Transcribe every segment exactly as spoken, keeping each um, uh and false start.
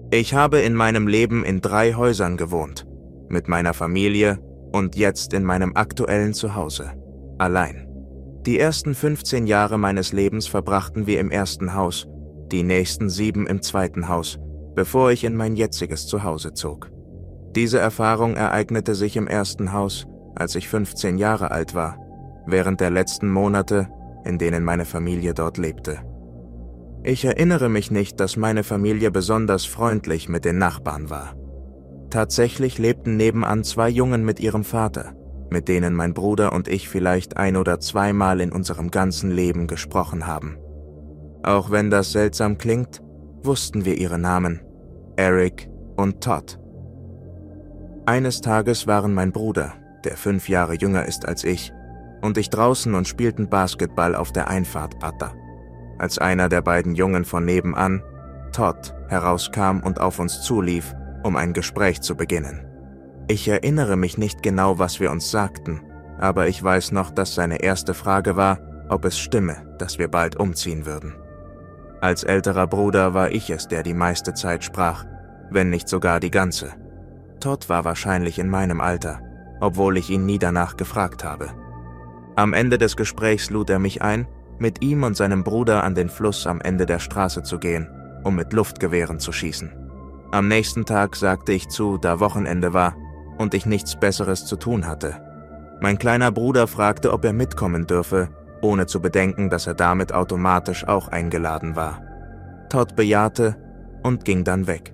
Ich habe in meinem Leben in drei Häusern gewohnt, mit meiner Familie und jetzt in meinem aktuellen Zuhause, allein. Die ersten fünfzehn Jahre meines Lebens verbrachten wir im ersten Haus, die nächsten sieben im zweiten Haus, bevor ich in mein jetziges Zuhause zog. Diese Erfahrung ereignete sich im ersten Haus, als ich fünfzehn Jahre alt war, während der letzten Monate, in denen meine Familie dort lebte. Ich erinnere mich nicht, dass meine Familie besonders freundlich mit den Nachbarn war. Tatsächlich lebten nebenan zwei Jungen mit ihrem Vater, mit denen mein Bruder und ich vielleicht ein- oder zweimal in unserem ganzen Leben gesprochen haben. Auch wenn das seltsam klingt, wussten wir ihre Namen, Eric und Todd. Eines Tages waren mein Bruder, der fünf Jahre jünger ist als ich, und ich draußen und spielten Basketball auf der Einfahrt Pata, als einer der beiden Jungen von nebenan, Todd, herauskam und auf uns zulief, um ein Gespräch zu beginnen. Ich erinnere mich nicht genau, was wir uns sagten, aber ich weiß noch, dass seine erste Frage war, ob es stimme, dass wir bald umziehen würden. Als älterer Bruder war ich es, der die meiste Zeit sprach, wenn nicht sogar die ganze. Todd war wahrscheinlich in meinem Alter, obwohl ich ihn nie danach gefragt habe. Am Ende des Gesprächs lud er mich ein, mit ihm und seinem Bruder an den Fluss am Ende der Straße zu gehen, um mit Luftgewehren zu schießen. Am nächsten Tag sagte ich zu, da Wochenende war und ich nichts Besseres zu tun hatte. Mein kleiner Bruder fragte, ob er mitkommen dürfe, ohne zu bedenken, dass er damit automatisch auch eingeladen war. Todd bejahte und ging dann weg.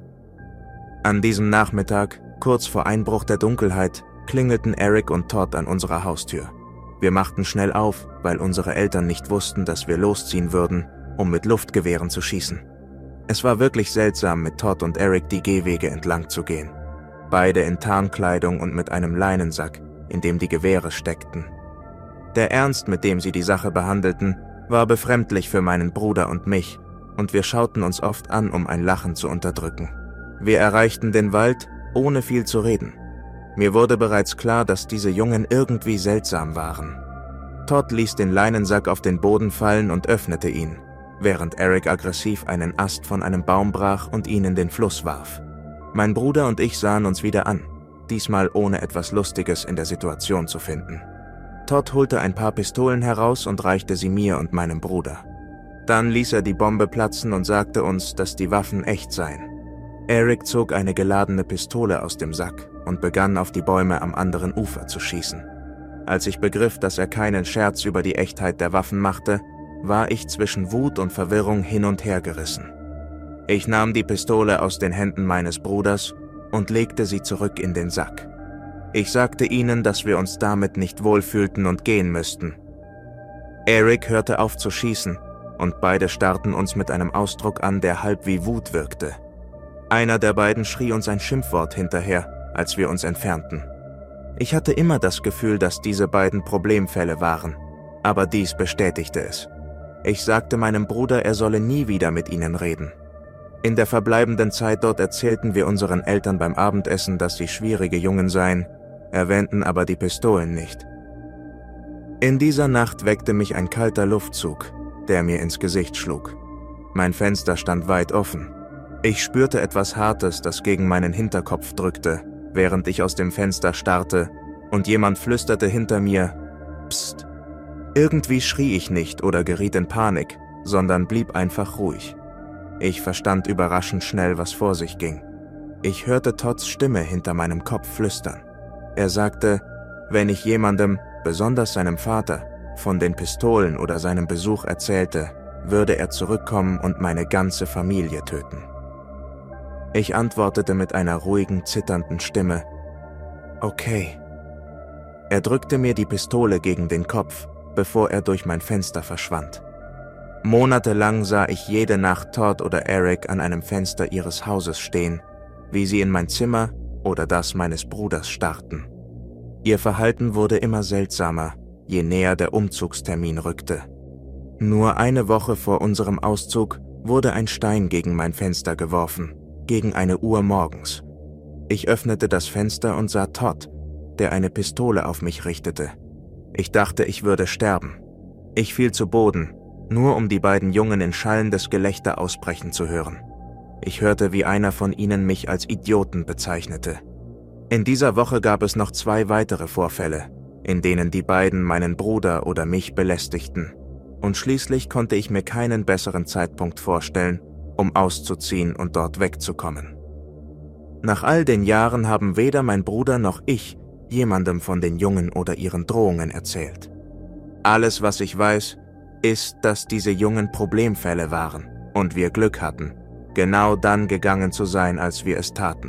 An diesem Nachmittag, kurz vor Einbruch der Dunkelheit, klingelten Eric und Todd an unserer Haustür. Wir machten schnell auf, weil unsere Eltern nicht wussten, dass wir losziehen würden, um mit Luftgewehren zu schießen. Es war wirklich seltsam, mit Todd und Eric die Gehwege entlang zu gehen. Beide in Tarnkleidung und mit einem Leinensack, in dem die Gewehre steckten. Der Ernst, mit dem sie die Sache behandelten, war befremdlich für meinen Bruder und mich, und wir schauten uns oft an, um ein Lachen zu unterdrücken. Wir erreichten den Wald, ohne viel zu reden. Mir wurde bereits klar, dass diese Jungen irgendwie seltsam waren. Todd ließ den Leinensack auf den Boden fallen und öffnete ihn, während Eric aggressiv einen Ast von einem Baum brach und ihn in den Fluss warf. Mein Bruder und ich sahen uns wieder an, diesmal ohne etwas Lustiges in der Situation zu finden. Todd holte ein paar Pistolen heraus und reichte sie mir und meinem Bruder. Dann ließ er die Bombe platzen und sagte uns, dass die Waffen echt seien. Eric zog eine geladene Pistole aus dem Sack und begann auf die Bäume am anderen Ufer zu schießen. Als ich begriff, dass er keinen Scherz über die Echtheit der Waffen machte, war ich zwischen Wut und Verwirrung hin und her gerissen. Ich nahm die Pistole aus den Händen meines Bruders und legte sie zurück in den Sack. Ich sagte ihnen, dass wir uns damit nicht wohlfühlten und gehen müssten. Eric hörte auf zu schießen und beide starrten uns mit einem Ausdruck an, der halb wie Wut wirkte. Einer der beiden schrie uns ein Schimpfwort hinterher, als wir uns entfernten. Ich hatte immer das Gefühl, dass diese beiden Problemfälle waren, aber dies bestätigte es. Ich sagte meinem Bruder, er solle nie wieder mit ihnen reden. In der verbleibenden Zeit dort erzählten wir unseren Eltern beim Abendessen, dass sie schwierige Jungen seien, erwähnten aber die Pistolen nicht. In dieser Nacht weckte mich ein kalter Luftzug, der mir ins Gesicht schlug. Mein Fenster stand weit offen. Ich spürte etwas Hartes, das gegen meinen Hinterkopf drückte, während ich aus dem Fenster starrte, und jemand flüsterte hinter mir, »Psst«. Irgendwie schrie ich nicht oder geriet in Panik, sondern blieb einfach ruhig. Ich verstand überraschend schnell, was vor sich ging. Ich hörte Todds Stimme hinter meinem Kopf flüstern. Er sagte, wenn ich jemandem, besonders seinem Vater, von den Pistolen oder seinem Besuch erzählte, würde er zurückkommen und meine ganze Familie töten. Ich antwortete mit einer ruhigen, zitternden Stimme, »Okay.« Er drückte mir die Pistole gegen den Kopf, bevor er durch mein Fenster verschwand. Monatelang sah ich jede Nacht Todd oder Eric an einem Fenster ihres Hauses stehen, wie sie in mein Zimmer oder das meines Bruders starrten. Ihr Verhalten wurde immer seltsamer, je näher der Umzugstermin rückte. Nur eine Woche vor unserem Auszug wurde ein Stein gegen mein Fenster geworfen, gegen eine Uhr morgens. Ich öffnete das Fenster und sah Todd, der eine Pistole auf mich richtete. Ich dachte, ich würde sterben. Ich fiel zu Boden, nur um die beiden Jungen in schallendes Gelächter ausbrechen zu hören. Ich hörte, wie einer von ihnen mich als Idioten bezeichnete. In dieser Woche gab es noch zwei weitere Vorfälle, in denen die beiden meinen Bruder oder mich belästigten. Und schließlich konnte ich mir keinen besseren Zeitpunkt vorstellen, um auszuziehen und dort wegzukommen. Nach all den Jahren haben weder mein Bruder noch ich jemandem von den Jungen oder ihren Drohungen erzählt. Alles, was ich weiß, ist, dass diese Jungen Problemfälle waren und wir Glück hatten, genau dann gegangen zu sein, als wir es taten.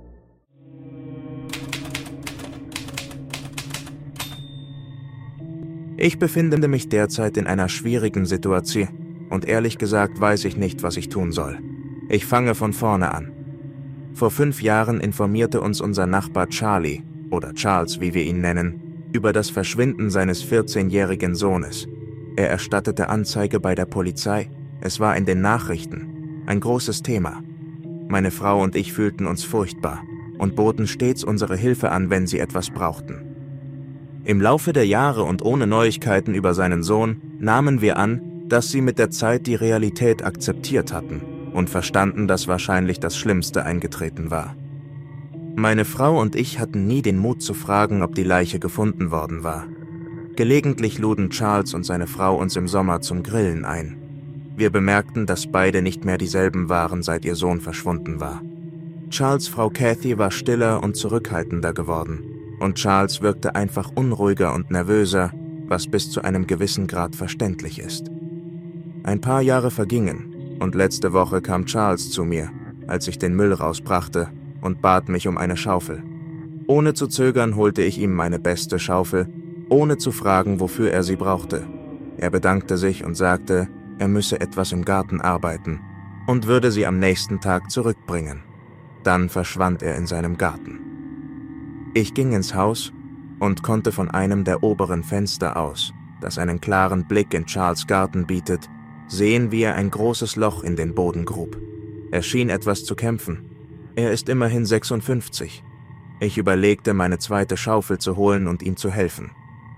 Ich befinde mich derzeit in einer schwierigen Situation und ehrlich gesagt weiß ich nicht, was ich tun soll. Ich fange von vorne an. Vor fünf Jahren informierte uns unser Nachbar Charlie, oder Charles, wie wir ihn nennen, über das Verschwinden seines vierzehnjährigen Sohnes. Er erstattete Anzeige bei der Polizei. Es war in den Nachrichten. Ein großes Thema. Meine Frau und ich fühlten uns furchtbar und boten stets unsere Hilfe an, wenn sie etwas brauchten. Im Laufe der Jahre und ohne Neuigkeiten über seinen Sohn nahmen wir an, dass sie mit der Zeit die Realität akzeptiert hatten und verstanden, dass wahrscheinlich das Schlimmste eingetreten war. Meine Frau und ich hatten nie den Mut zu fragen, ob die Leiche gefunden worden war. Gelegentlich luden Charles und seine Frau uns im Sommer zum Grillen ein. Wir bemerkten, dass beide nicht mehr dieselben waren, seit ihr Sohn verschwunden war. Charles' Frau Kathy war stiller und zurückhaltender geworden und Charles wirkte einfach unruhiger und nervöser, was bis zu einem gewissen Grad verständlich ist. Ein paar Jahre vergingen und letzte Woche kam Charles zu mir, als ich den Müll rausbrachte, und bat mich um eine Schaufel. Ohne zu zögern holte ich ihm meine beste Schaufel, ohne zu fragen, wofür er sie brauchte. Er bedankte sich und sagte, er müsse etwas im Garten arbeiten und würde sie am nächsten Tag zurückbringen. Dann verschwand er in seinem Garten. Ich ging ins Haus und konnte von einem der oberen Fenster aus, das einen klaren Blick in Charles' Garten bietet, sehen, wie er ein großes Loch in den Boden grub. Er schien etwas zu kämpfen. Er ist immerhin sechsundfünfzig. Ich überlegte, meine zweite Schaufel zu holen und ihm zu helfen.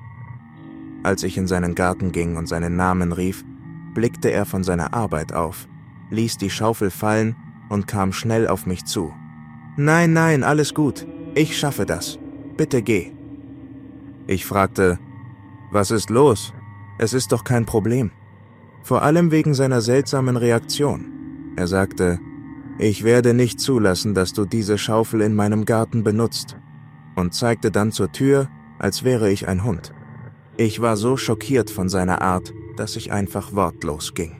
Als ich in seinen Garten ging und seinen Namen rief, blickte er von seiner Arbeit auf, ließ die Schaufel fallen und kam schnell auf mich zu. »Nein, nein, alles gut. Ich schaffe das. Bitte geh.« Ich fragte, »Was ist los? Es ist doch kein Problem.« Vor allem wegen seiner seltsamen Reaktion. Er sagte, »Ich werde nicht zulassen, dass du diese Schaufel in meinem Garten benutzt«, und zeigte dann zur Tür, als wäre ich ein Hund. Ich war so schockiert von seiner Art, dass ich einfach wortlos ging.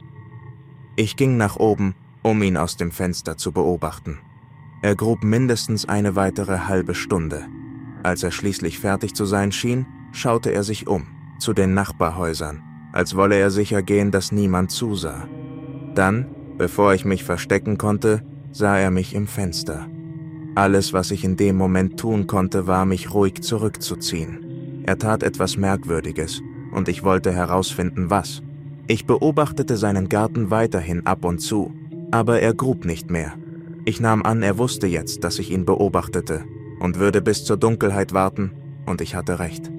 Ich ging nach oben, um ihn aus dem Fenster zu beobachten. Er grub mindestens eine weitere halbe Stunde. Als er schließlich fertig zu sein schien, schaute er sich um, zu den Nachbarhäusern, als wolle er sicher gehen, dass niemand zusah. Dann, bevor ich mich verstecken konnte, sah er mich im Fenster. Alles, was ich in dem Moment tun konnte, war, mich ruhig zurückzuziehen. Er tat etwas Merkwürdiges, und ich wollte herausfinden, was. Ich beobachtete seinen Garten weiterhin ab und zu, aber er grub nicht mehr. Ich nahm an, er wusste jetzt, dass ich ihn beobachtete und würde bis zur Dunkelheit warten, und ich hatte recht.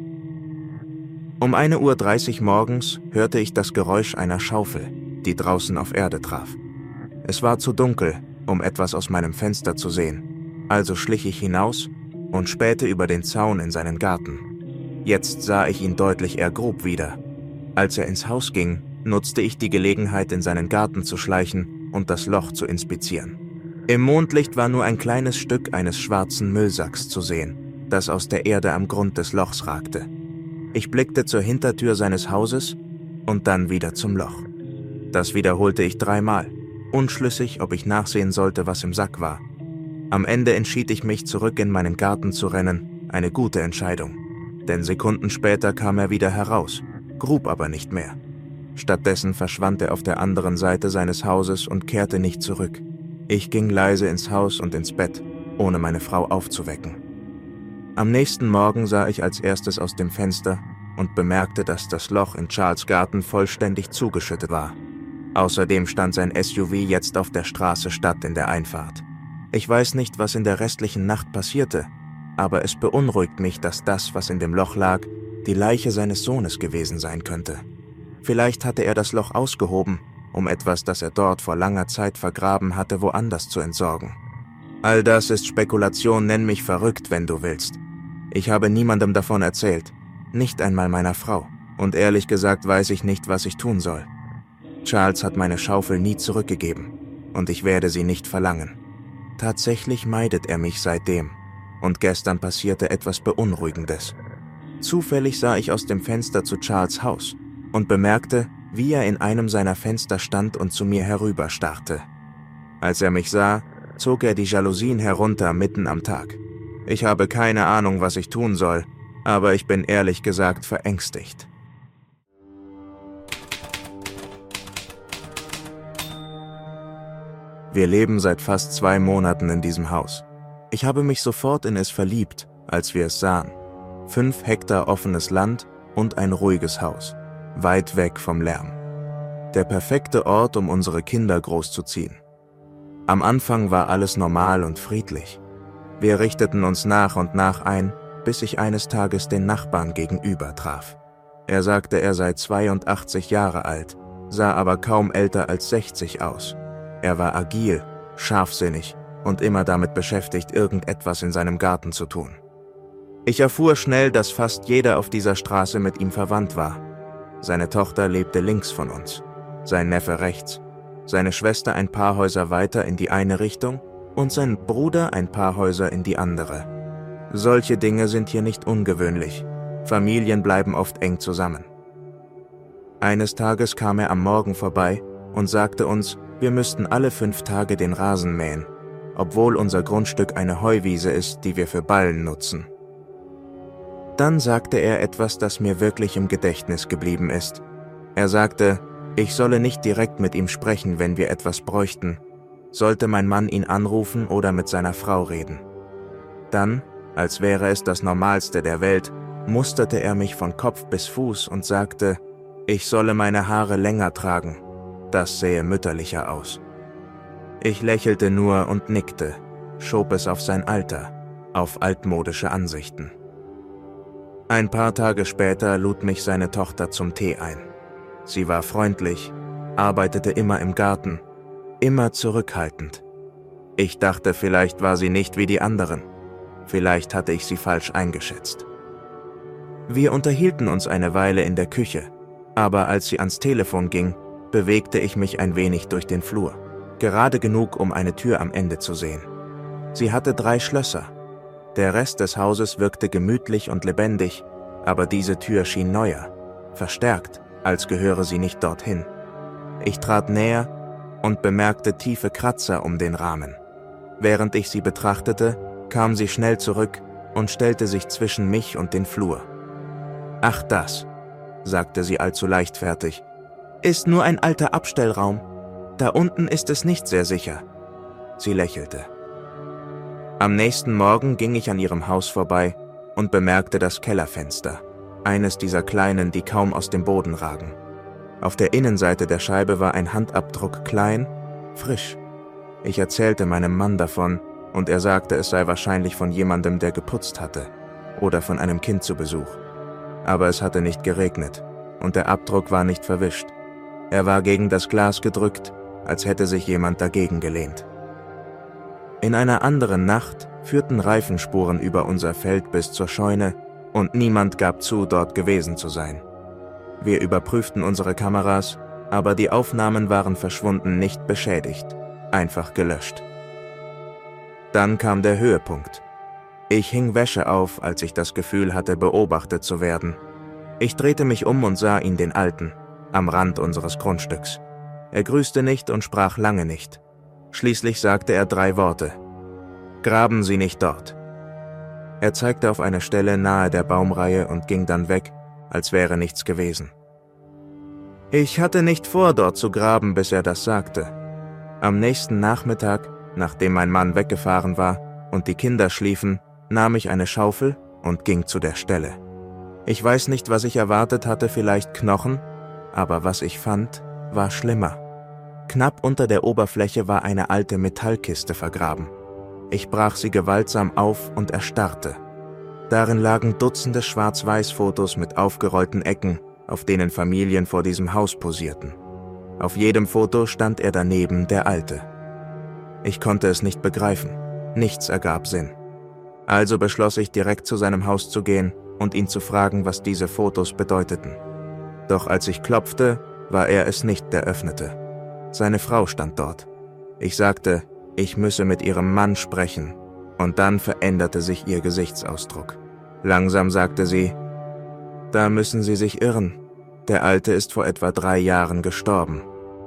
Um eine Uhr dreißig morgens hörte ich das Geräusch einer Schaufel, die draußen auf Erde traf. Es war zu dunkel, um etwas aus meinem Fenster zu sehen, also schlich ich hinaus und spähte über den Zaun in seinen Garten. Jetzt sah ich ihn deutlich, er grub wieder. Als er ins Haus ging, nutzte ich die Gelegenheit, in seinen Garten zu schleichen und das Loch zu inspizieren. Im Mondlicht war nur ein kleines Stück eines schwarzen Müllsacks zu sehen, das aus der Erde am Grund des Lochs ragte. Ich blickte zur Hintertür seines Hauses und dann wieder zum Loch. Das wiederholte ich dreimal, unschlüssig, ob ich nachsehen sollte, was im Sack war. Am Ende entschied ich mich, zurück in meinen Garten zu rennen, eine gute Entscheidung. Denn Sekunden später kam er wieder heraus, grub aber nicht mehr. Stattdessen verschwand er auf der anderen Seite seines Hauses und kehrte nicht zurück. Ich ging leise ins Haus und ins Bett, ohne meine Frau aufzuwecken. Am nächsten Morgen sah ich als erstes aus dem Fenster und bemerkte, dass das Loch in Charles' Garten vollständig zugeschüttet war. Außerdem stand sein S U V jetzt auf der Straße statt in der Einfahrt. Ich weiß nicht, was in der restlichen Nacht passierte, aber es beunruhigt mich, dass das, was in dem Loch lag, die Leiche seines Sohnes gewesen sein könnte. Vielleicht hatte er das Loch ausgehoben um etwas, das er dort vor langer Zeit vergraben hatte, woanders zu entsorgen. All das ist Spekulation, nenn mich verrückt, wenn du willst. Ich habe niemandem davon erzählt, nicht einmal meiner Frau, und ehrlich gesagt weiß ich nicht, was ich tun soll. Charles hat meine Schaufel nie zurückgegeben, und ich werde sie nicht verlangen. Tatsächlich meidet er mich seitdem, und gestern passierte etwas Beunruhigendes. Zufällig sah ich aus dem Fenster zu Charles' Haus und bemerkte, wie er in einem seiner Fenster stand und zu mir herüberstarrte. Als er mich sah, zog er die Jalousien herunter mitten am Tag. Ich habe keine Ahnung, was ich tun soll, aber ich bin ehrlich gesagt verängstigt. Wir leben seit fast zwei Monaten in diesem Haus. Ich habe mich sofort in es verliebt, als wir es sahen. Fünf Hektar offenes Land und ein ruhiges Haus, weit weg vom Lärm. Der perfekte Ort, um unsere Kinder großzuziehen. Am Anfang war alles normal und friedlich. Wir richteten uns nach und nach ein, bis ich eines Tages den Nachbarn gegenüber traf. Er sagte, er sei zweiundachtzig Jahre alt, sah aber kaum älter als sechzig aus. Er war agil, scharfsinnig und immer damit beschäftigt, irgendetwas in seinem Garten zu tun. Ich erfuhr schnell, dass fast jeder auf dieser Straße mit ihm verwandt war. Seine Tochter lebte links von uns, sein Neffe rechts, seine Schwester ein paar Häuser weiter in die eine Richtung und sein Bruder ein paar Häuser in die andere. Solche Dinge sind hier nicht ungewöhnlich. Familien bleiben oft eng zusammen. Eines Tages kam er am Morgen vorbei und sagte uns, wir müssten alle fünf Tage den Rasen mähen, obwohl unser Grundstück eine Heuwiese ist, die wir für Ballen nutzen. Dann sagte er etwas, das mir wirklich im Gedächtnis geblieben ist. Er sagte, ich solle nicht direkt mit ihm sprechen, wenn wir etwas bräuchten. Sollte mein Mann ihn anrufen oder mit seiner Frau reden. Dann, als wäre es das Normalste der Welt, musterte er mich von Kopf bis Fuß und sagte, ich solle meine Haare länger tragen. Das sähe mütterlicher aus. Ich lächelte nur und nickte, schob es auf sein Alter, auf altmodische Ansichten. Ein paar Tage später lud mich seine Tochter zum Tee ein. Sie war freundlich, arbeitete immer im Garten, immer zurückhaltend. Ich dachte, vielleicht war sie nicht wie die anderen. Vielleicht hatte ich sie falsch eingeschätzt. Wir unterhielten uns eine Weile in der Küche, aber als sie ans Telefon ging, bewegte ich mich ein wenig durch den Flur, gerade genug, um eine Tür am Ende zu sehen. Sie hatte drei Schlösser. Der Rest des Hauses wirkte gemütlich und lebendig, aber diese Tür schien neuer, verstärkt, als gehöre sie nicht dorthin. Ich trat näher und bemerkte tiefe Kratzer um den Rahmen. Während ich sie betrachtete, kam sie schnell zurück und stellte sich zwischen mich und den Flur. »Ach das«, sagte sie allzu leichtfertig, »ist nur ein alter Abstellraum. Da unten ist es nicht sehr sicher.« Sie lächelte. Am nächsten Morgen ging ich an ihrem Haus vorbei und bemerkte das Kellerfenster, eines dieser kleinen, die kaum aus dem Boden ragen. Auf der Innenseite der Scheibe war ein Handabdruck klein, frisch. Ich erzählte meinem Mann davon und er sagte, es sei wahrscheinlich von jemandem, der geputzt hatte oder von einem Kind zu Besuch. Aber es hatte nicht geregnet und der Abdruck war nicht verwischt. Er war gegen das Glas gedrückt, als hätte sich jemand dagegen gelehnt. In einer anderen Nacht führten Reifenspuren über unser Feld bis zur Scheune und niemand gab zu, dort gewesen zu sein. Wir überprüften unsere Kameras, aber die Aufnahmen waren verschwunden, nicht beschädigt, einfach gelöscht. Dann kam der Höhepunkt. Ich hing Wäsche auf, als ich das Gefühl hatte, beobachtet zu werden. Ich drehte mich um und sah ihn, den Alten, am Rand unseres Grundstücks. Er grüßte nicht und sprach lange nicht. Schließlich sagte er drei Worte. »Graben Sie nicht dort.« Er zeigte auf eine Stelle nahe der Baumreihe und ging dann weg, als wäre nichts gewesen. Ich hatte nicht vor, dort zu graben, bis er das sagte. Am nächsten Nachmittag, nachdem mein Mann weggefahren war und die Kinder schliefen, nahm ich eine Schaufel und ging zu der Stelle. Ich weiß nicht, was ich erwartet hatte, vielleicht Knochen, aber was ich fand, war schlimmer. Knapp unter der Oberfläche war eine alte Metallkiste vergraben. Ich brach sie gewaltsam auf und erstarrte. Darin lagen Dutzende Schwarz-Weiß-Fotos mit aufgerollten Ecken, auf denen Familien vor diesem Haus posierten. Auf jedem Foto stand er daneben, der Alte. Ich konnte es nicht begreifen. Nichts ergab Sinn. Also beschloss ich, direkt zu seinem Haus zu gehen und ihn zu fragen, was diese Fotos bedeuteten. Doch als ich klopfte, war er es nicht, der öffnete. Seine Frau stand dort. Ich sagte, ich müsse mit ihrem Mann sprechen, und dann veränderte sich ihr Gesichtsausdruck. Langsam sagte sie, da müssen Sie sich irren. Der Alte ist vor etwa drei Jahren gestorben.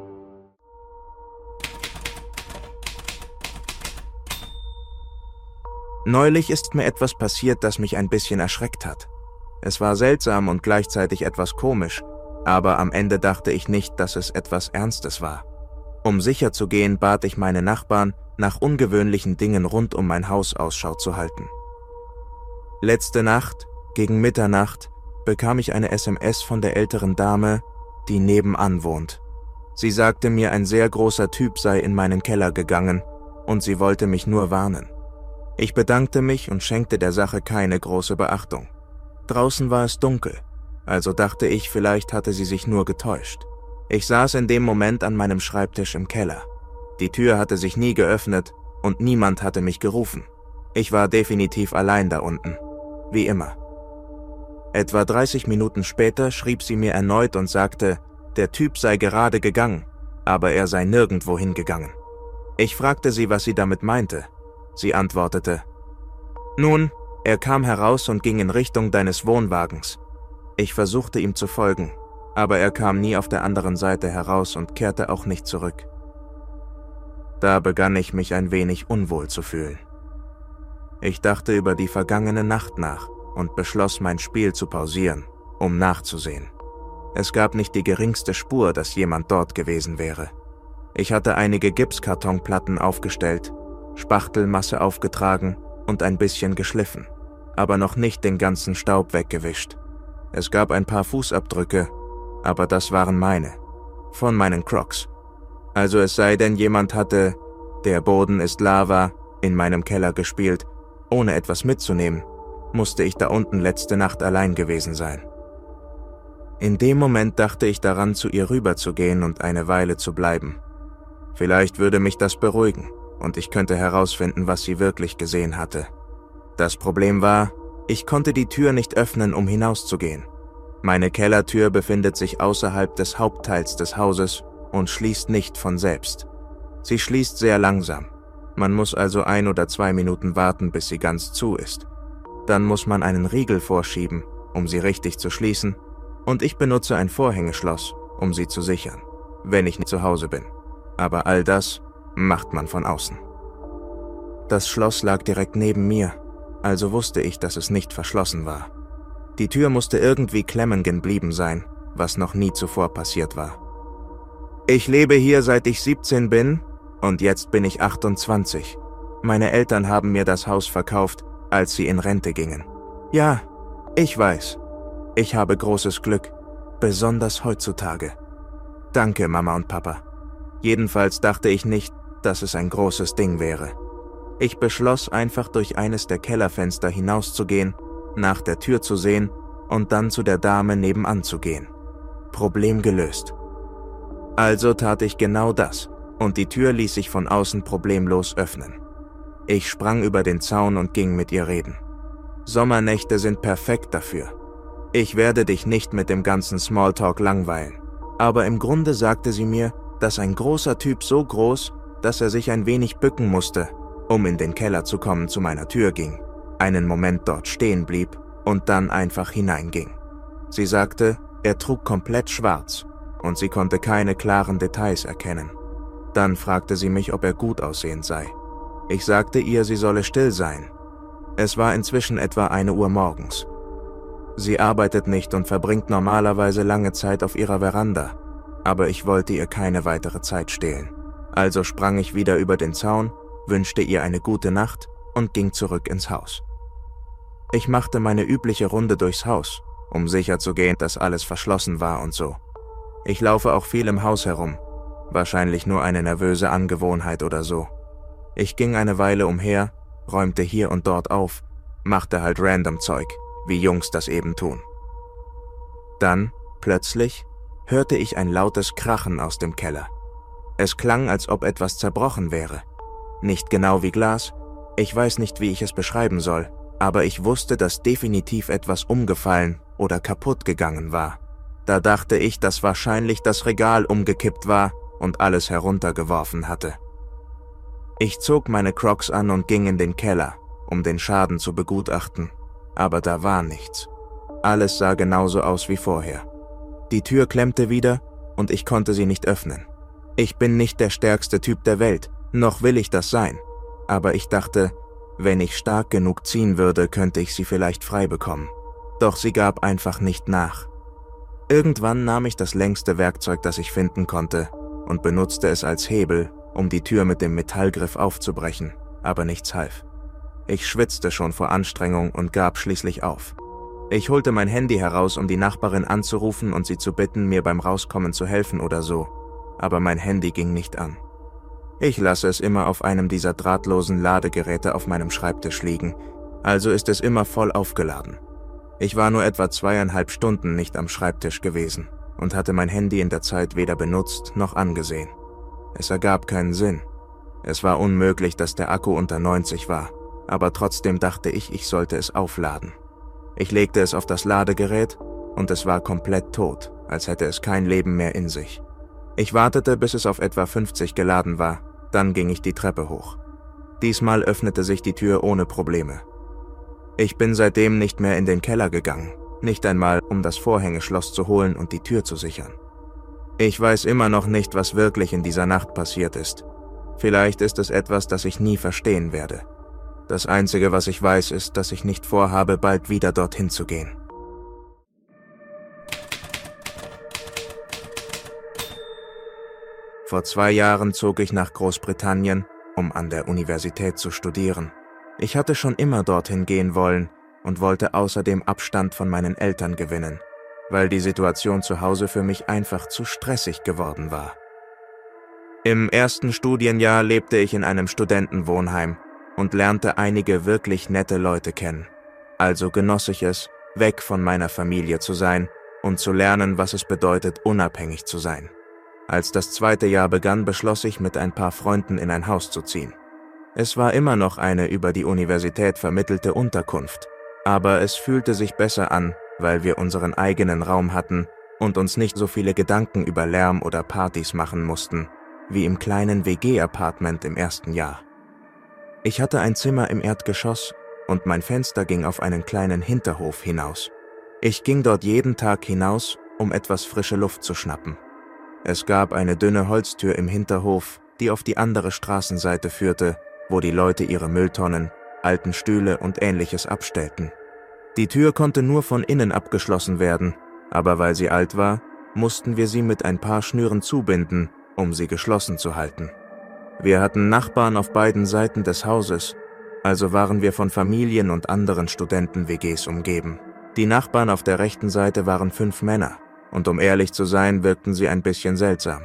Neulich ist mir etwas passiert, das mich ein bisschen erschreckt hat. Es war seltsam und gleichzeitig etwas komisch, aber am Ende dachte ich nicht, dass es etwas Ernstes war. Um sicher zu gehen, bat ich meine Nachbarn, nach ungewöhnlichen Dingen rund um mein Haus Ausschau zu halten. Letzte Nacht, gegen Mitternacht, bekam ich eine S M S von der älteren Dame, die nebenan wohnt. Sie sagte mir, ein sehr großer Typ sei in meinen Keller gegangen und sie wollte mich nur warnen. Ich bedankte mich und schenkte der Sache keine große Beachtung. Draußen war es dunkel, also dachte ich, vielleicht hatte sie sich nur getäuscht. Ich saß in dem Moment an meinem Schreibtisch im Keller. Die Tür hatte sich nie geöffnet und niemand hatte mich gerufen. Ich war definitiv allein da unten, wie immer. Etwa dreißig Minuten später schrieb sie mir erneut und sagte, der Typ sei gerade gegangen, aber er sei nirgendwo hingegangen. Ich fragte sie, was sie damit meinte. Sie antwortete, nun, er kam heraus und ging in Richtung deines Wohnwagens. Ich versuchte ihm zu folgen, aber er kam nie auf der anderen Seite heraus und kehrte auch nicht zurück. Da begann ich mich ein wenig unwohl zu fühlen. Ich dachte über die vergangene Nacht nach und beschloss, mein Spiel zu pausieren, um nachzusehen. Es gab nicht die geringste Spur, dass jemand dort gewesen wäre. Ich hatte einige Gipskartonplatten aufgestellt, Spachtelmasse aufgetragen und ein bisschen geschliffen, aber noch nicht den ganzen Staub weggewischt. Es gab ein paar Fußabdrücke, aber das waren meine, von meinen Crocs. Also es sei denn, jemand hatte »Der Boden ist Lava« in meinem Keller gespielt, ohne etwas mitzunehmen, musste ich da unten letzte Nacht allein gewesen sein. In dem Moment dachte ich daran, zu ihr rüberzugehen und eine Weile zu bleiben. Vielleicht würde mich das beruhigen und ich könnte herausfinden, was sie wirklich gesehen hatte. Das Problem war, ich konnte die Tür nicht öffnen, um hinauszugehen. Meine Kellertür befindet sich außerhalb des Hauptteils des Hauses und schließt nicht von selbst. Sie schließt sehr langsam. Man muss also ein oder zwei Minuten warten, bis sie ganz zu ist. Dann muss man einen Riegel vorschieben, um sie richtig zu schließen, und ich benutze ein Vorhängeschloss, um sie zu sichern, wenn ich nicht zu Hause bin. Aber all das macht man von außen. Das Schloss lag direkt neben mir, also wusste ich, dass es nicht verschlossen war. Die Tür musste irgendwie klemmen geblieben sein, was noch nie zuvor passiert war. Ich lebe hier, seit ich siebzehn bin, und jetzt bin ich achtundzwanzig. Meine Eltern haben mir das Haus verkauft, als sie in Rente gingen. Ja, ich weiß. Ich habe großes Glück, besonders heutzutage. Danke, Mama und Papa. Jedenfalls dachte ich nicht, dass es ein großes Ding wäre. Ich beschloss, einfach durch eines der Kellerfenster hinauszugehen, nach der Tür zu sehen und dann zu der Dame nebenan zu gehen. Problem gelöst. Also tat ich genau das, und die Tür ließ sich von außen problemlos öffnen. Ich sprang über den Zaun und ging mit ihr reden. Sommernächte sind perfekt dafür. Ich werde dich nicht mit dem ganzen Smalltalk langweilen. Aber im Grunde sagte sie mir, dass ein großer Typ so groß, dass er sich ein wenig bücken musste, um in den Keller zu kommen, zu meiner Tür ging, einen Moment dort stehen blieb und dann einfach hineinging. Sie sagte, er trug komplett schwarz und sie konnte keine klaren Details erkennen. Dann fragte sie mich, ob er gut aussehend sei. Ich sagte ihr, sie solle still sein. Es war inzwischen etwa eine Uhr morgens. Sie arbeitet nicht und verbringt normalerweise lange Zeit auf ihrer Veranda, aber ich wollte ihr keine weitere Zeit stehlen. Also sprang ich wieder über den Zaun, wünschte ihr eine gute Nacht und ging zurück ins Haus. Ich machte meine übliche Runde durchs Haus, um sicherzugehen, dass alles verschlossen war und so. Ich laufe auch viel im Haus herum, wahrscheinlich nur eine nervöse Angewohnheit oder so. Ich ging eine Weile umher, räumte hier und dort auf, machte halt random Zeug, wie Jungs das eben tun. Dann, plötzlich, hörte ich ein lautes Krachen aus dem Keller. Es klang, als ob etwas zerbrochen wäre. Nicht genau wie Glas, ich weiß nicht, wie ich es beschreiben soll, aber ich wusste, dass definitiv etwas umgefallen oder kaputt gegangen war. Da dachte ich, dass wahrscheinlich das Regal umgekippt war und alles heruntergeworfen hatte. Ich zog meine Crocs an und ging in den Keller, um den Schaden zu begutachten, aber da war nichts. Alles sah genauso aus wie vorher. Die Tür klemmte wieder und ich konnte sie nicht öffnen. Ich bin nicht der stärkste Typ der Welt, noch will ich das sein, aber ich dachte, wenn ich stark genug ziehen würde, könnte ich sie vielleicht frei bekommen. Doch sie gab einfach nicht nach. Irgendwann nahm ich das längste Werkzeug, das ich finden konnte, und benutzte es als Hebel, um die Tür mit dem Metallgriff aufzubrechen, aber nichts half. Ich schwitzte schon vor Anstrengung und gab schließlich auf. Ich holte mein Handy heraus, um die Nachbarin anzurufen und sie zu bitten, mir beim Rauskommen zu helfen oder so, aber mein Handy ging nicht an. Ich lasse es immer auf einem dieser drahtlosen Ladegeräte auf meinem Schreibtisch liegen, also ist es immer voll aufgeladen. Ich war nur etwa zweieinhalb Stunden nicht am Schreibtisch gewesen und hatte mein Handy in der Zeit weder benutzt noch angesehen. Es ergab keinen Sinn. Es war unmöglich, dass der Akku unter neunzig war, aber trotzdem dachte ich, ich sollte es aufladen. Ich legte es auf das Ladegerät und es war komplett tot, als hätte es kein Leben mehr in sich. Ich wartete, bis es auf etwa fünfzig geladen war, dann ging ich die Treppe hoch. Diesmal öffnete sich die Tür ohne Probleme. Ich bin seitdem nicht mehr in den Keller gegangen, nicht einmal, um das Vorhängeschloss zu holen und die Tür zu sichern. Ich weiß immer noch nicht, was wirklich in dieser Nacht passiert ist. Vielleicht ist es etwas, das ich nie verstehen werde. Das Einzige, was ich weiß, ist, dass ich nicht vorhabe, bald wieder dorthin zu gehen. Vor zwei Jahren zog ich nach Großbritannien, um an der Universität zu studieren. Ich hatte schon immer dorthin gehen wollen und wollte außerdem Abstand von meinen Eltern gewinnen, weil die Situation zu Hause für mich einfach zu stressig geworden war. Im ersten Studienjahr lebte ich in einem Studentenwohnheim und lernte einige wirklich nette Leute kennen. Also genoss ich es, weg von meiner Familie zu sein und zu lernen, was es bedeutet, unabhängig zu sein. Als das zweite Jahr begann, beschloss ich, mit ein paar Freunden in ein Haus zu ziehen. Es war immer noch eine über die Universität vermittelte Unterkunft, aber es fühlte sich besser an, weil wir unseren eigenen Raum hatten und uns nicht so viele Gedanken über Lärm oder Partys machen mussten, wie im kleinen W G-Apartment im ersten Jahr. Ich hatte ein Zimmer im Erdgeschoss und mein Fenster ging auf einen kleinen Hinterhof hinaus. Ich ging dort jeden Tag hinaus, um etwas frische Luft zu schnappen. Es gab eine dünne Holztür im Hinterhof, die auf die andere Straßenseite führte, wo die Leute ihre Mülltonnen, alten Stühle und Ähnliches abstellten. Die Tür konnte nur von innen abgeschlossen werden, aber weil sie alt war, mussten wir sie mit ein paar Schnüren zubinden, um sie geschlossen zu halten. Wir hatten Nachbarn auf beiden Seiten des Hauses, also waren wir von Familien und anderen Studenten-W Gs umgeben. Die Nachbarn auf der rechten Seite waren fünf Männer, und um ehrlich zu sein, wirkten sie ein bisschen seltsam.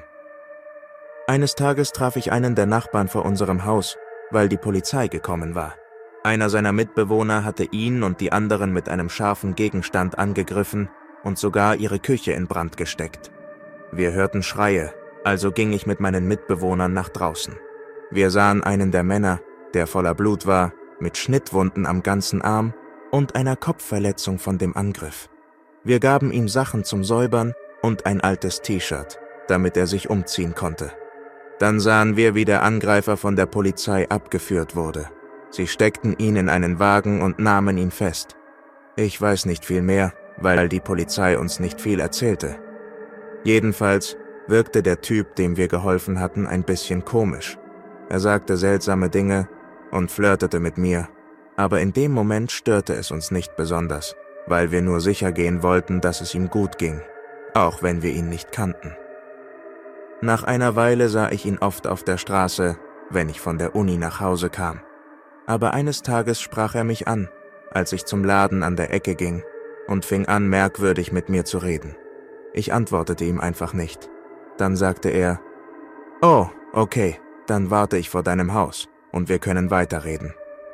Eines Tages traf ich einen der Nachbarn vor unserem Haus, weil die Polizei gekommen war. Einer seiner Mitbewohner hatte ihn und die anderen mit einem scharfen Gegenstand angegriffen und sogar ihre Küche in Brand gesteckt. Wir hörten Schreie, also ging ich mit meinen Mitbewohnern nach draußen. Wir sahen einen der Männer, der voller Blut war, mit Schnittwunden am ganzen Arm und einer Kopfverletzung von dem Angriff. Wir gaben ihm Sachen zum Säubern und ein altes T-Shirt, damit er sich umziehen konnte. Dann sahen wir, wie der Angreifer von der Polizei abgeführt wurde. Sie steckten ihn in einen Wagen und nahmen ihn fest. Ich weiß nicht viel mehr, weil die Polizei uns nicht viel erzählte. Jedenfalls wirkte der Typ, dem wir geholfen hatten, ein bisschen komisch. Er sagte seltsame Dinge und flirtete mit mir, aber in dem Moment störte es uns nicht besonders, weil wir nur sicher gehen wollten, dass es ihm gut ging, auch wenn wir ihn nicht kannten. Nach einer Weile sah ich ihn oft auf der Straße, wenn ich von der Uni nach Hause kam. Aber eines Tages sprach er mich an, als ich zum Laden an der Ecke ging, und fing an, merkwürdig mit mir zu reden. Ich antwortete ihm einfach nicht. Dann sagte er, »Oh, okay, dann warte ich vor deinem Haus und wir können weiterreden.«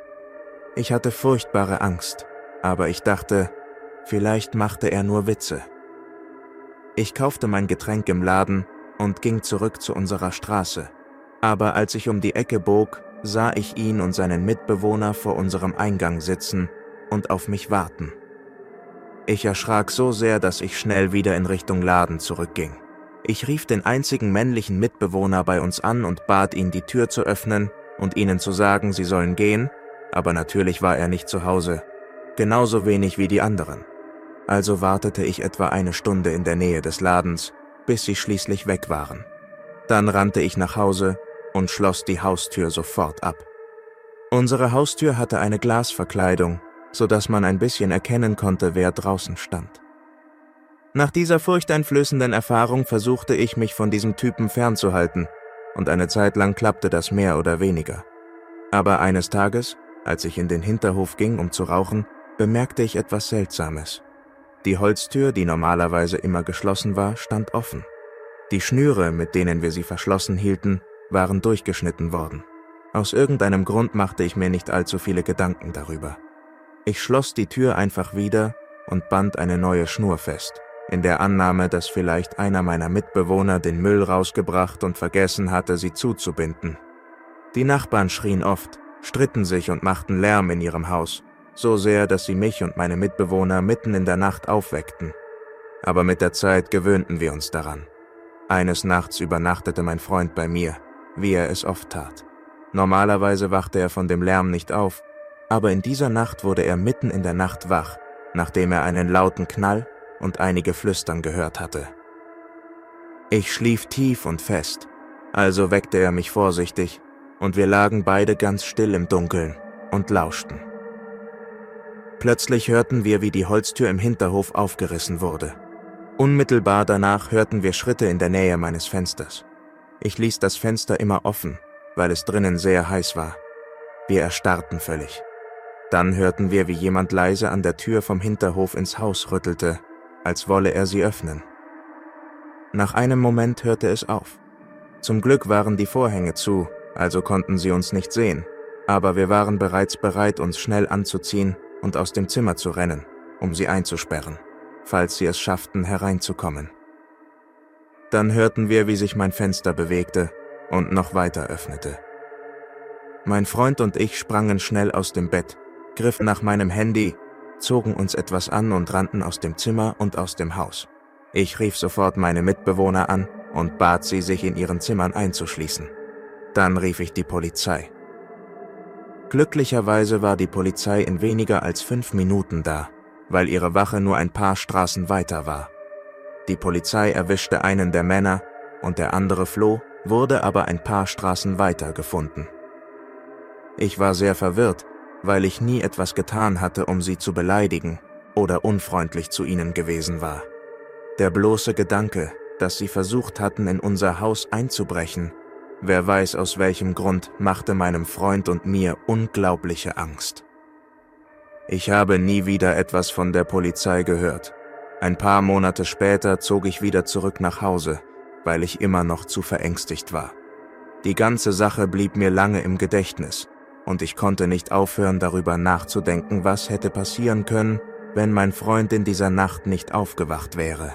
Ich hatte furchtbare Angst, aber ich dachte, vielleicht machte er nur Witze. Ich kaufte mein Getränk im Laden und ging zurück zu unserer Straße. Aber als ich um die Ecke bog, sah ich ihn und seinen Mitbewohner vor unserem Eingang sitzen und auf mich warten. Ich erschrak so sehr, dass ich schnell wieder in Richtung Laden zurückging. Ich rief den einzigen männlichen Mitbewohner bei uns an und bat ihn, die Tür zu öffnen und ihnen zu sagen, sie sollen gehen, aber natürlich war er nicht zu Hause, genauso wenig wie die anderen. Also wartete ich etwa eine Stunde in der Nähe des Ladens, bis sie schließlich weg waren. Dann rannte ich nach Hause und schloss die Haustür sofort ab. Unsere Haustür hatte eine Glasverkleidung, sodass man ein bisschen erkennen konnte, wer draußen stand. Nach dieser furchteinflößenden Erfahrung versuchte ich, mich von diesem Typen fernzuhalten, und eine Zeit lang klappte das mehr oder weniger. Aber eines Tages, als ich in den Hinterhof ging, um zu rauchen, bemerkte ich etwas Seltsames. Die Holztür, die normalerweise immer geschlossen war, stand offen. Die Schnüre, mit denen wir sie verschlossen hielten, waren durchgeschnitten worden. Aus irgendeinem Grund machte ich mir nicht allzu viele Gedanken darüber. Ich schloss die Tür einfach wieder und band eine neue Schnur fest, in der Annahme, dass vielleicht einer meiner Mitbewohner den Müll rausgebracht und vergessen hatte, sie zuzubinden. Die Nachbarn schrien oft, stritten sich und machten Lärm in ihrem Haus, so sehr, dass sie mich und meine Mitbewohner mitten in der Nacht aufweckten. Aber mit der Zeit gewöhnten wir uns daran. Eines Nachts übernachtete mein Freund bei mir, wie er es oft tat. Normalerweise wachte er von dem Lärm nicht auf, aber in dieser Nacht wurde er mitten in der Nacht wach, nachdem er einen lauten Knall und einige Flüstern gehört hatte. Ich schlief tief und fest, also weckte er mich vorsichtig, und wir lagen beide ganz still im Dunkeln und lauschten. Plötzlich hörten wir, wie die Holztür im Hinterhof aufgerissen wurde. Unmittelbar danach hörten wir Schritte in der Nähe meines Fensters. Ich ließ das Fenster immer offen, weil es drinnen sehr heiß war. Wir erstarrten völlig. Dann hörten wir, wie jemand leise an der Tür vom Hinterhof ins Haus rüttelte, als wolle er sie öffnen. Nach einem Moment hörte es auf. Zum Glück waren die Vorhänge zu, also konnten sie uns nicht sehen, aber wir waren bereits bereit, uns schnell anzuziehen und aus dem Zimmer zu rennen, um sie einzusperren, falls sie es schafften, hereinzukommen. Dann hörten wir, wie sich mein Fenster bewegte und noch weiter öffnete. Mein Freund und ich sprangen schnell aus dem Bett, griffen nach meinem Handy, zogen uns etwas an und rannten aus dem Zimmer und aus dem Haus. Ich rief sofort meine Mitbewohner an und bat sie, sich in ihren Zimmern einzuschließen. Dann rief ich die Polizei. Glücklicherweise war die Polizei in weniger als fünf Minuten da, weil ihre Wache nur ein paar Straßen weiter war. Die Polizei erwischte einen der Männer und der andere floh, wurde aber ein paar Straßen weiter gefunden. Ich war sehr verwirrt, weil ich nie etwas getan hatte, um sie zu beleidigen oder unfreundlich zu ihnen gewesen war. Der bloße Gedanke, dass sie versucht hatten, in unser Haus einzubrechen, wer weiß aus welchem Grund, machte meinem Freund und mir unglaubliche Angst. Ich habe nie wieder etwas von der Polizei gehört. Ein paar Monate später zog ich wieder zurück nach Hause, weil ich immer noch zu verängstigt war. Die ganze Sache blieb mir lange im Gedächtnis, und ich konnte nicht aufhören, darüber nachzudenken, was hätte passieren können, wenn mein Freund in dieser Nacht nicht aufgewacht wäre.